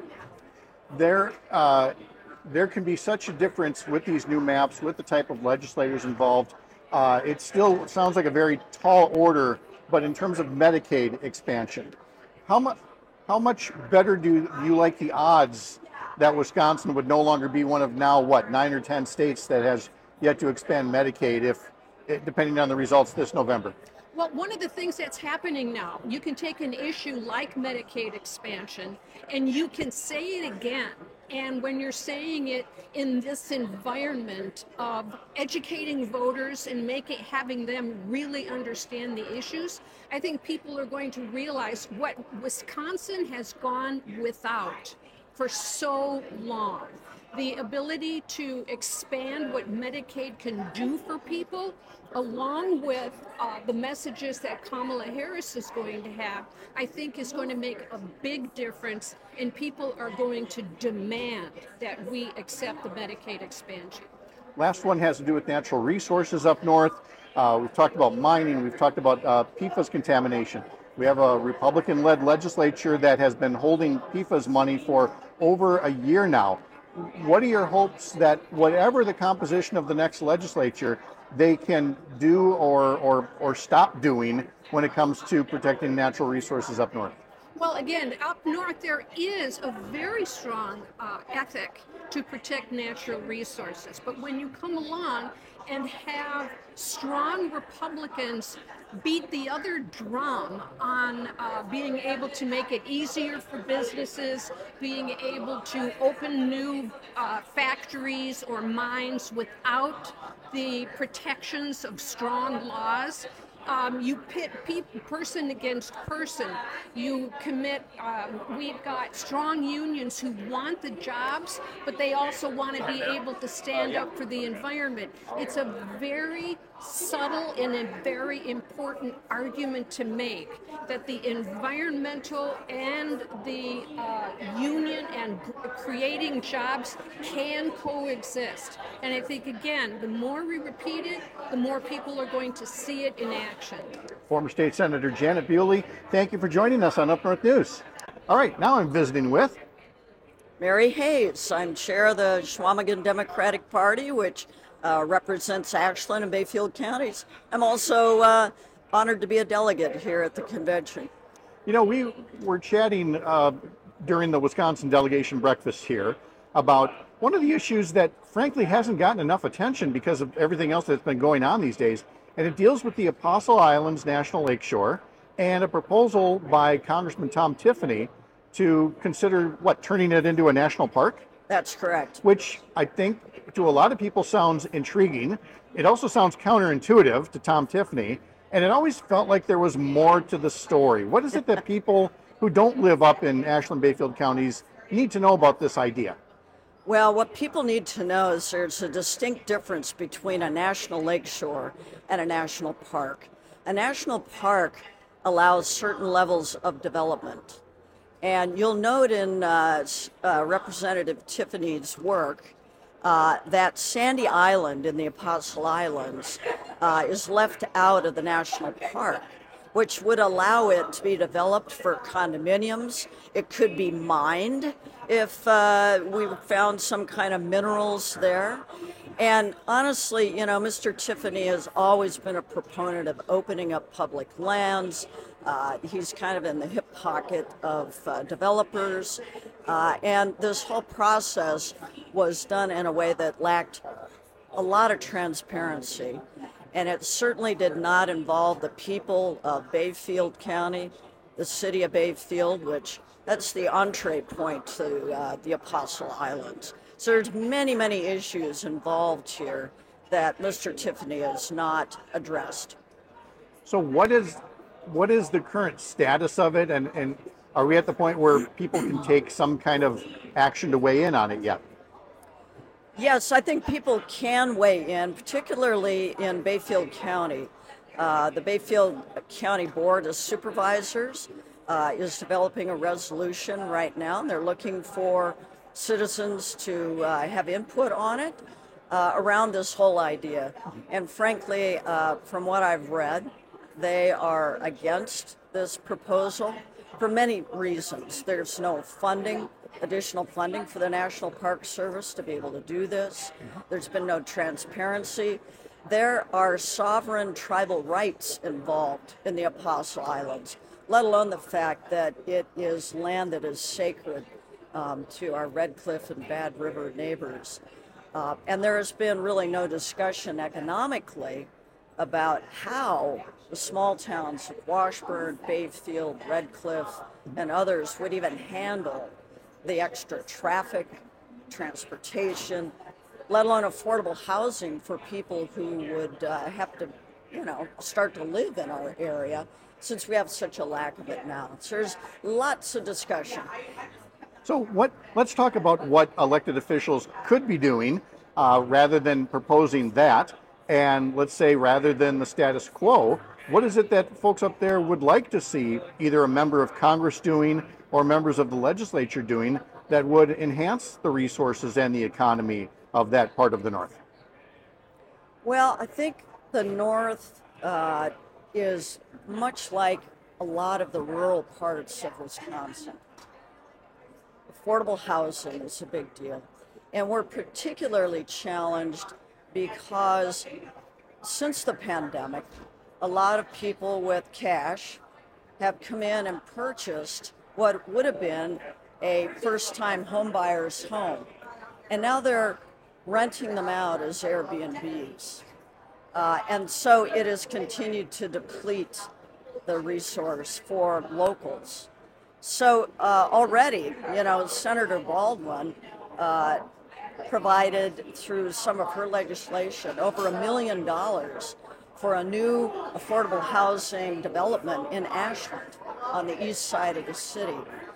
Speaker 18: There, uh, there can be such a difference with these new maps, with the type of legislators involved. Uh, it still sounds like a very tall order. But in terms of Medicaid expansion, how much how much better do you like the odds that Wisconsin would no longer be one of now what nine or ten states that has yet to expand Medicaid, if depending on the results this November?
Speaker 3: Well, one of the things that's happening now, you can take an issue like Medicaid expansion and you can say it again. And when you're saying it in this environment of educating voters and making having them really understand the issues, I think people are going to realize what Wisconsin has gone without for so long. The ability to expand what Medicaid can do for people, along with uh, the messages that Kamala Harris is going to have, I think is going to make a big difference, and people are going to demand that we accept the Medicaid expansion.
Speaker 18: Last one has to do with natural resources up north. Uh, we've talked about mining. We've talked about uh, P FAS contamination. We have a Republican-led legislature that has been holding P FAS money for over a year now. What are your hopes that whatever the composition of the next legislature, they can do or, or, or stop doing when it comes to protecting natural resources up north?
Speaker 3: Well, again, up north there is a very strong uh, ethic to protect natural resources. But when you come along and have strong Republicans beat the other drum on uh, being able to make it easier for businesses, being able to open new uh, factories or mines without the protections of strong laws, Um, you pit pe- person against person. You commit, um, we've got strong unions who want the jobs, but they also want to be able to stand up for the environment. It's a very subtle and a very important argument to make, that the environmental and the uh, union and g- creating jobs can coexist. And I think, again, the more we repeat it, the more people are going to see it in action.
Speaker 18: Former State Senator Janet Bewley, thank you for joining us on Up North News. All right, now I'm visiting with
Speaker 9: Mary Hayes. I'm chair of the Chequamegon Democratic Party, which uh, represents Ashland and Bayfield counties. I'm also uh, honored to be a delegate here at the convention.
Speaker 18: You know, we were chatting uh, during the Wisconsin delegation breakfast here about one of the issues that frankly hasn't gotten enough attention because of everything else that's been going on these days, and it deals with the Apostle Islands National Lakeshore and a proposal by Congressman Tom Tiffany to consider, what, turning it into a national park?
Speaker 9: That's correct.
Speaker 18: Which I think to a lot of people sounds intriguing. It also sounds counterintuitive to Tom Tiffany, and it always felt like there was more to the story. What is it that people who don't live up in Ashland, Bayfield counties need to know about this idea?
Speaker 9: Well, what people need to know is there's a distinct difference between a national lakeshore and a national park. A national park allows certain levels of development. And you'll note in uh, uh, Representative Tiffany's work uh, that Sandy Island in the Apostle Islands uh, is left out of the national park, which would allow it to be developed for condominiums. It could be mined if uh, we found some kind of minerals there. And honestly, you know, Mister Tiffany has always been a proponent of opening up public lands. Uh, he's kind of in the hip pocket of uh, developers. Uh, and this whole process was done in a way that lacked a lot of transparency. And it certainly did not involve the people of Bayfield County, the city of Bayfield, which that's the entree point to uh, the Apostle Islands. So there's many, many issues involved here that Mister Tiffany has not addressed.
Speaker 18: So what is what is the current status of it, and, and are we at the point where people can take some kind of action to weigh in on it yet?
Speaker 9: Yes, I think people can weigh in, particularly in Bayfield County. Uh, the Bayfield County Board of Supervisors uh, is developing a resolution right now, and they're looking for citizens to uh, have input on it uh, around this whole idea. And frankly, uh, from what I've read, they are against this proposal for many reasons. There's no funding, additional funding for the National Park Service to be able to do this. There's been no transparency. There are sovereign tribal rights involved in the Apostle Islands, let alone the fact that it is land that is sacred um, to our Red Cliff and Bad River neighbors. Uh, and there has been really no discussion economically about how the small towns of Washburn, Bayfield, Red Cliff, and others would even handle the extra traffic, transportation, let alone affordable housing for people who would uh, have to, you know, start to live in our area, since we have such a lack of it now. So there's lots of discussion.
Speaker 18: So what? Let's talk about what elected officials could be doing uh, rather than proposing that, and let's say rather than the status quo. What is it that folks up there would like to see either a member of Congress doing or members of the legislature doing that would enhance the resources and the economy of that part of the North?
Speaker 9: Well, I think the North uh, is much like a lot of the rural parts of Wisconsin. Affordable housing is a big deal. And we're particularly challenged because since the pandemic, a lot of people with cash have come in and purchased what would have been a first-time home buyer's home. And now they're renting them out as Airbnbs. Uh, and so it has continued to deplete the resource for locals. So uh, already, you know, Senator Baldwin uh, provided through some of her legislation over a million dollars for a new affordable housing development in Ashland on the east side of the city.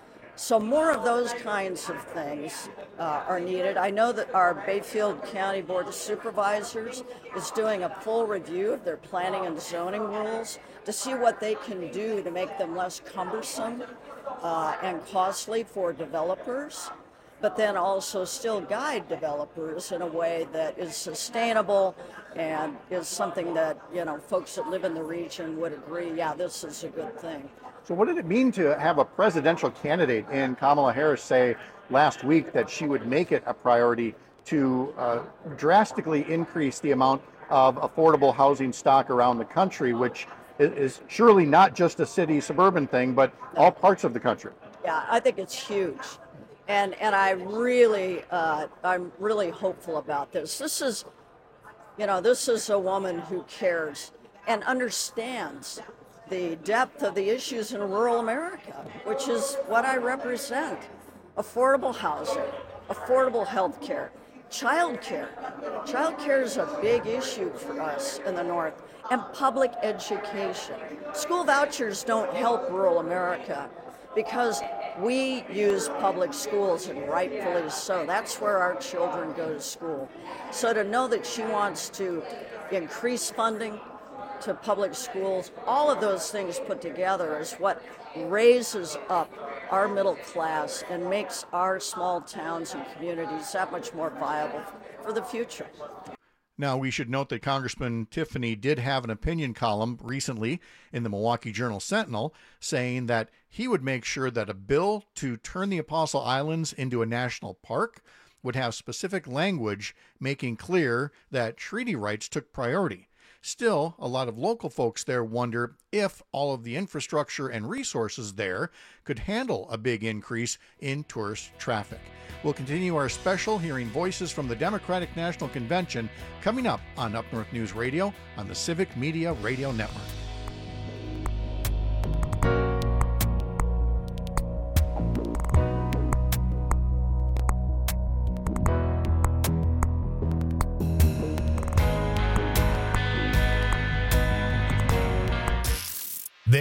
Speaker 9: So more of those kinds of things uh, are needed. I know that our Bayfield County Board of Supervisors is doing a full review of their planning and zoning rules to see what they can do to make them less cumbersome uh, and costly for developers, but then also still guide developers in a way that is sustainable and is something that, you know, folks that live in the region would agree, yeah, this is a good thing.
Speaker 18: So what did it mean to have a presidential candidate in Kamala Harris say last week that she would make it a priority to uh, drastically increase the amount of affordable housing stock around the country, which is surely not just a city suburban thing, but all parts of the country?
Speaker 9: Yeah, I think it's huge. And and I really, uh, I'm really hopeful about this. This is, you know, this is a woman who cares and understands the depth of the issues in rural America, which is what I represent. Affordable housing, affordable health care, child care. Child care is a big issue for us in the North, and public education. School vouchers don't help rural America because we use public schools, and rightfully so. That's where our children go to school. So to know that she wants to increase funding to public schools, all of those things put together is what raises up our middle class and makes our small towns and communities that much more viable for the future.
Speaker 18: Now, we should note that Congressman Tiffany did have an opinion column recently in the Milwaukee Journal-Sentinel saying that he would make sure that a bill to turn the Apostle Islands into a national park would have specific language making clear that treaty rights took priority. Still, a lot of local folks there wonder if all of the infrastructure and resources there could handle a big increase in tourist traffic. We'll continue our special hearing voices from the Democratic National Convention coming up on Up North News Radio on the Civic Media Radio Network.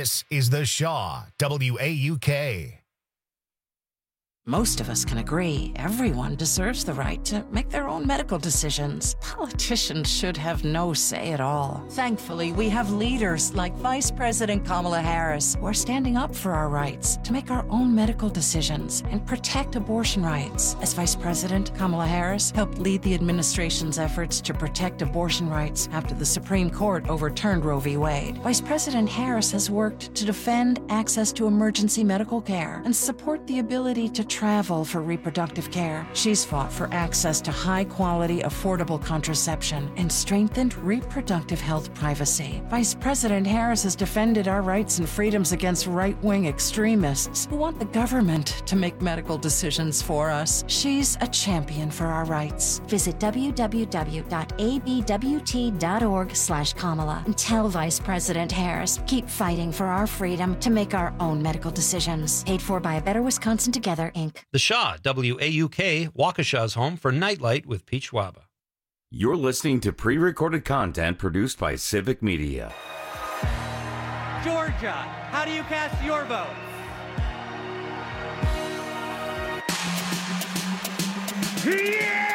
Speaker 1: This is the Shaw W A U K.
Speaker 4: Most of us can agree everyone deserves the right to make their own medical decisions. Politicians should have no say at all. Thankfully, we have leaders like Vice President Kamala Harris who are standing up for our rights to make our own medical decisions and protect abortion rights. As Vice President, Kamala Harris helped lead the administration's efforts to protect abortion rights after the Supreme Court overturned Roe v. Wade. Vice President Harris has worked to defend access to emergency medical care and support the ability to travel for reproductive care. She's fought for access to high-quality, affordable contraception and strengthened reproductive health privacy. Vice President Harris has defended our rights and freedoms against right-wing extremists who want the government to make medical decisions for us. She's a champion for our rights.
Speaker 10: Visit w w w dot a b w t dot org slash Kamala and tell Vice President Harris, keep fighting for our freedom to make our own medical decisions. Paid for by A Better Wisconsin Together, Incorporated.
Speaker 11: The Shaw, W A U K, Waukesha's home for Nightlight with Pete Schwaba.
Speaker 16: You're listening to pre-recorded content produced by Civic Media.
Speaker 12: Georgia, how do you cast your vote?
Speaker 13: Yeah!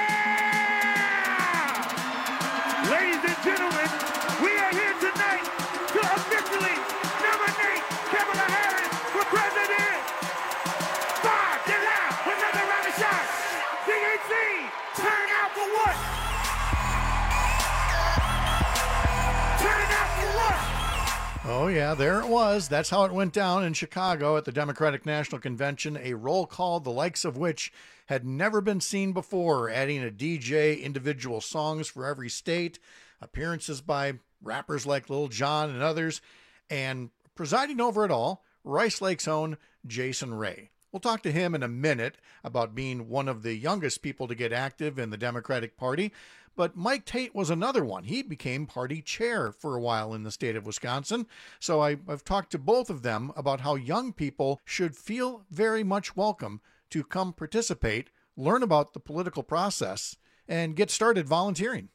Speaker 13: Ladies and gentlemen, we are here tonight to officially nominate Kamala Harris for president. Five, get loud, another round of shots. D N C, turn out for what? Turn out for what?
Speaker 18: Oh, yeah, there it was. That's how it went down in Chicago at the Democratic National Convention, a roll call the likes of which had never been seen before, adding a D J, individual songs for every state, appearances by rappers like Lil Jon and others, and presiding over it all, Rice Lake's own Jason Ray. We'll talk to him in a minute about being one of the youngest people to get active in the Democratic Party. But Mike Tate was another one. He became party chair for a while in the state of Wisconsin. So I, I've talked to both of them about how young people should feel very much welcome to come participate, learn about the political process, and get started volunteering.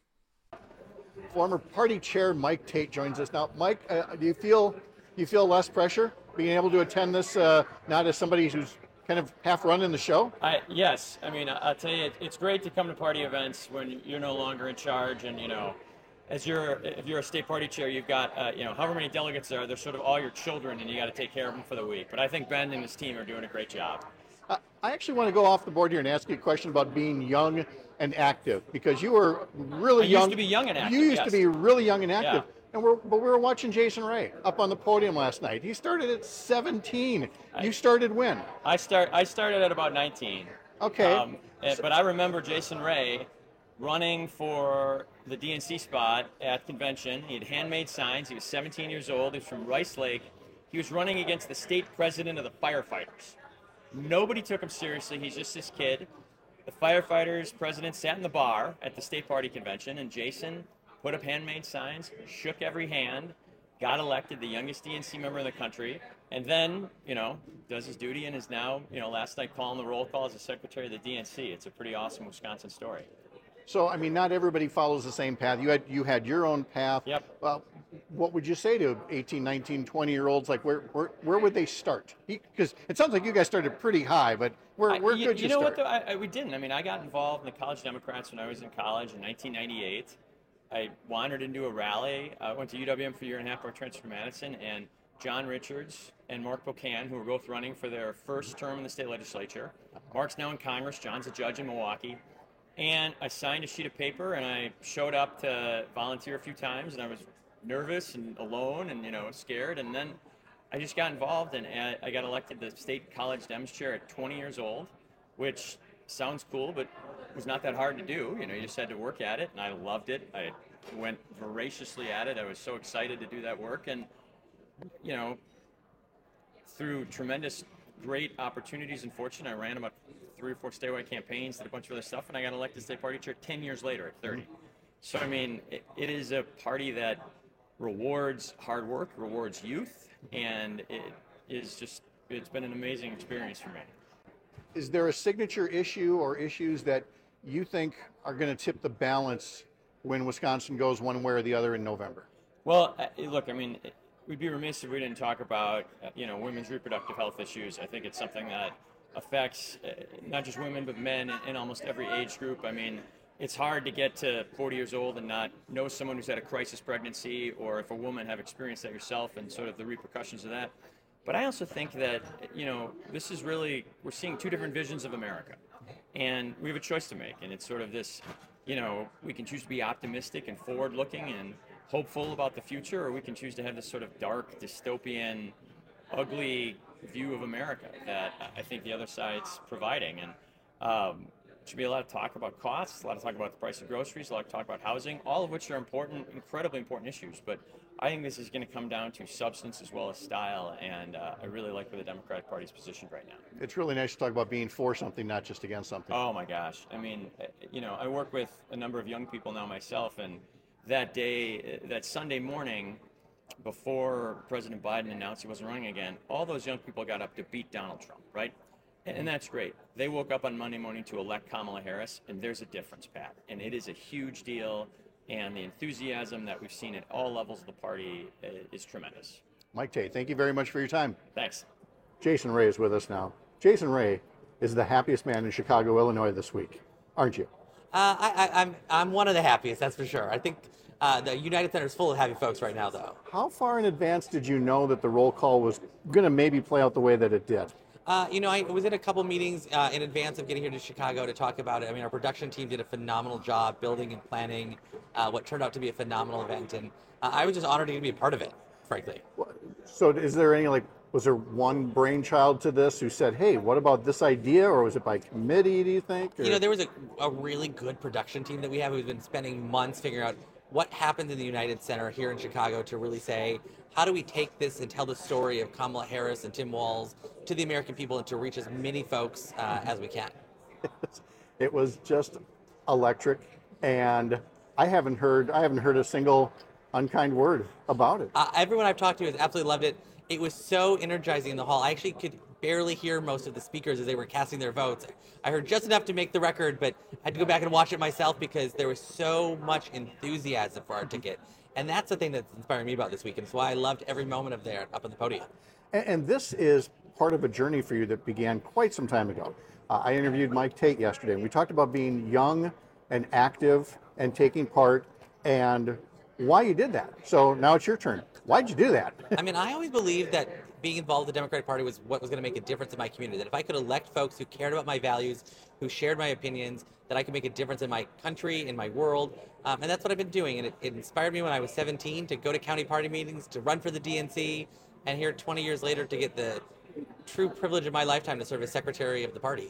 Speaker 18: Former party chair Mike Tate joins us now. Mike, uh, do you feel do you feel less pressure being able to attend this, uh, not as somebody who's kind of half running the show?
Speaker 15: I, yes. I mean, I'll tell you, it's great to come to party events when you're no longer in charge, and, you know, as you're, if you're a state party chair, you've got, uh, you know, however many delegates there are, they're sort of all your children, and you got to take care of them for the week. But I think Ben and his team are doing a great job.
Speaker 18: Uh, I actually want to go off the board here and ask you a question about being young and active, because you were really
Speaker 15: I
Speaker 18: young.
Speaker 15: used to be young and active,
Speaker 18: You used
Speaker 15: yes.
Speaker 18: to be really young and active.
Speaker 15: Yeah.
Speaker 18: And we're, but we were watching Jason Ray up on the podium last night. He started at seventeen. You started when?
Speaker 15: I start. I started at about nineteen.
Speaker 18: Okay.
Speaker 15: Um, and- but I remember Jason Ray running for the D N C spot at convention. He had handmade signs. He was seventeen years old. He was from Rice Lake. He was running against the state president of the firefighters. Nobody took him seriously. He's just this kid. The firefighters president sat in the bar at the state party convention, and Jason put up handmade signs, shook every hand, got elected, the youngest D N C member in the country, and then, you know, does his duty and is now, you know, last night calling the roll call as the secretary of the D N C. It's a pretty awesome Wisconsin story.
Speaker 18: So, I mean, not everybody follows the same path. You had you had your own path.
Speaker 15: Yep.
Speaker 18: Well, what would you say to eighteen, nineteen, twenty-year-olds? Like, where where, where would they start? Because it sounds like you guys started pretty high, but where,
Speaker 15: I-
Speaker 18: where
Speaker 15: you,
Speaker 18: could you,
Speaker 15: you know
Speaker 18: start?
Speaker 15: what, though? I, I, we didn't. I mean, I got involved in the College Democrats when I was in college in nineteen ninety-eight. I wandered into a rally. I went to U W M for a year and a half, or transferred to Madison, and John Richards and Mark Bocan, who were both running for their first term in the state legislature. Mark's now in Congress. John's a judge in Milwaukee. And I signed a sheet of paper, and I showed up to volunteer a few times, and I was nervous and alone and, you know, scared. And then I just got involved, and I got elected the state college Dems chair at twenty years old, which sounds cool, but was not that hard to do. You know, you just had to work at it, and I loved it. I went voraciously at it. I was so excited to do that work. And, you know, through tremendous, great opportunities and fortune, I ran about three or four statewide campaigns, did a bunch of other stuff, and I got elected state party chair ten years later at thirty. So, I mean, it, it is a party that rewards hard work, rewards youth, and it is just, it's been an amazing experience for me.
Speaker 18: Is there a signature issue or issues that you think are going to tip the balance when Wisconsin goes one way or the other in November?
Speaker 15: Well, uh, look, I mean, we'd be remiss if we didn't talk about, uh, you know, women's reproductive health issues. I think it's something that affects uh, not just women, but men in, in almost every age group. I mean, it's hard to get to forty years old and not know someone who's had a crisis pregnancy, or if a woman have experienced that yourself and sort of the repercussions of that. But I also think that, you know, this is really, we're seeing two different visions of America. And we have a choice to make. And it's sort of this, you know, we can choose to be optimistic and forward-looking and hopeful about the future, or we can choose to have this sort of dark, dystopian, ugly view of America that I think the other side's providing. And um, there should be a lot of talk about costs, a lot of talk about the price of groceries, a lot of talk about housing, all of which are important, incredibly important issues. But I think this is going to come down to substance as well as style, and uh, I really like where the Democratic Party's positioned right now.
Speaker 18: It's really nice to talk about being for something, not just against something.
Speaker 15: Oh my gosh. I mean, you know, I work with a number of young people now myself, and that day, that Sunday morning, before President Biden announced he wasn't running again, all those young people got up to beat Donald Trump, right? And, and that's great. They woke up on Monday morning to elect Kamala Harris, and there's a difference, Pat. And it is a huge deal, and the enthusiasm that we've seen at all levels of the party is tremendous.
Speaker 18: Mike Tate, thank you very much for your time.
Speaker 15: Thanks.
Speaker 18: Jason Ray is with us now. Jason Ray is the happiest man in Chicago, Illinois this week, aren't you?
Speaker 5: Uh, I, I, I'm I'm one of the happiest, that's for sure. I think uh, the United Center is full of happy folks right now, though.
Speaker 18: How far in advance did you know that the roll call was going to maybe play out the way that it did?
Speaker 5: Uh, you know, I was in a couple meetings uh, in advance of getting here to Chicago to talk about it. I mean, our production team did a phenomenal job building and planning uh, what turned out to be a phenomenal event, and uh, I was just honored to be a part of it, frankly.
Speaker 18: So is there any, like, was there one brainchild to this who said, hey, what about this idea, or was it by committee, do you think? Or?
Speaker 5: You know, there was a, a really good production team that we have who's been spending months figuring out what happened in the United Center here in Chicago to really say, how do we take this and tell the story of Kamala Harris and Tim Walz to the American people and to reach as many folks uh, as we can?
Speaker 18: It was just electric, and I haven't heard I haven't heard a single unkind word about it.
Speaker 5: Uh, everyone I've talked to has absolutely loved it. It was so energizing in the hall. I actually could barely hear most of the speakers as they were casting their votes. I heard just enough to make the record, but I had to go back and watch it myself because there was so much enthusiasm for our ticket. And that's the thing that's inspiring me about this weekend. It's why I loved every moment of there up on the podium.
Speaker 18: And, and this is part of a journey for you that began quite some time ago. Uh, I interviewed Mike Tate yesterday, and we talked about being young and active and taking part and why you did that. So now it's your turn. Why'd you do that?
Speaker 5: I mean, I always believed that being involved in the Democratic Party was what was going to make a difference in my community. That if I could elect folks who cared about my values, who shared my opinions, that I could make a difference in my country, in my world. Um, and that's what I've been doing. And it, it inspired me when I was seventeen to go to county party meetings, to run for the D N C, and here twenty years later to get the true privilege of my lifetime to serve as secretary of the party.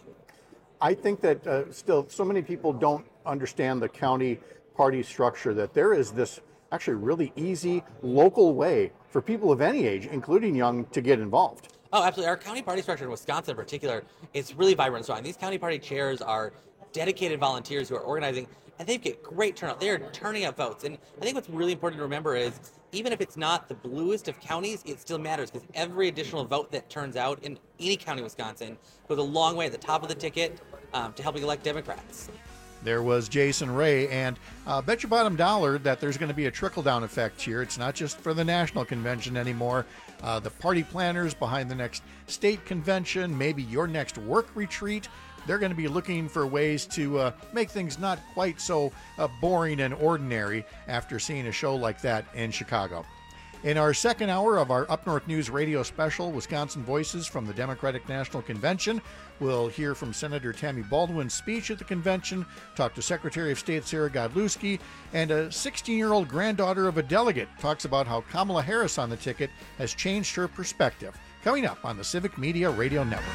Speaker 18: I think that uh, still so many people don't understand the county party structure, that there is this actually really easy local way for people of any age, including young, to get involved.
Speaker 5: Oh, absolutely. Our county party structure in Wisconsin in particular is really vibrant and strong. These county party chairs are dedicated volunteers who are organizing, and they get great turnout. They're turning out votes. And I think what's really important to remember is even if it's not the bluest of counties, it still matters because every additional vote that turns out in any county in Wisconsin goes a long way at the top of the ticket um, to helping elect Democrats.
Speaker 18: There was Jason Ray, and uh, bet your bottom dollar that there's going to be a trickle-down effect here. It's not just for the national convention anymore. Uh, the party planners behind the next state convention, maybe your next work retreat, they're going to be looking for ways to uh, make things not quite so uh, boring and ordinary after seeing a show like that in Chicago. In our second hour of our Up North News radio special, Wisconsin Voices from the Democratic National Convention, we'll hear from Senator Tammy Baldwin's speech at the convention, talk to Secretary of State Sarah Godlewski, and a sixteen-year-old granddaughter of a delegate talks about how Kamala Harris on the ticket has changed her perspective. Coming up on the Civic Media Radio Network.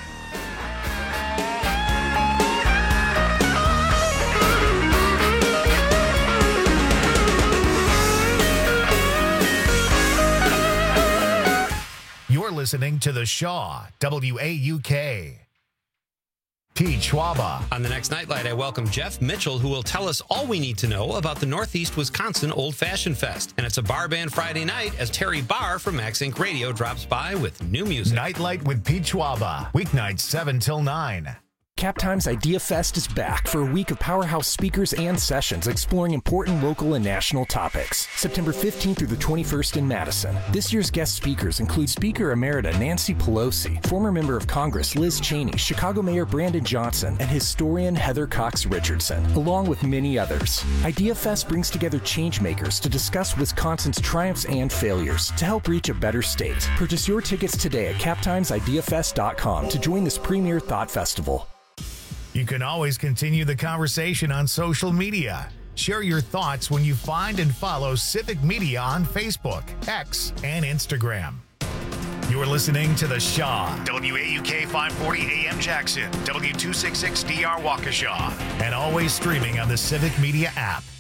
Speaker 1: You're listening to The Shaw, W A U K. Pete Schwaba.
Speaker 11: On the next Nightlight, I welcome Jeff Mitchell, who will tell us all we need to know about the Northeast Wisconsin Old Fashioned Fest. And it's a bar band Friday night as Terry Barr from Max Inc Radio drops by with new music.
Speaker 1: Nightlight with Pete Schwaba. Weeknights seven till nine.
Speaker 6: Cap Times Idea Fest is back for a week of powerhouse speakers and sessions exploring important local and national topics. September fifteenth through the twenty-first in Madison. This year's guest speakers include Speaker Emerita Nancy Pelosi, former member of Congress Liz Cheney, Chicago Mayor Brandon Johnson, and historian Heather Cox Richardson, along with many others. Idea Fest brings together changemakers to discuss Wisconsin's triumphs and failures to help reach a better state. Purchase your tickets today at cap times idea fest dot com to join this premier thought festival.
Speaker 1: You can always continue the conversation on social media. Share your thoughts when you find and follow Civic Media on Facebook, X, and Instagram. You're listening to The Shaw, W A U K five forty A M Jackson, W two sixty-six D R Waukesha, and always streaming on the Civic Media app.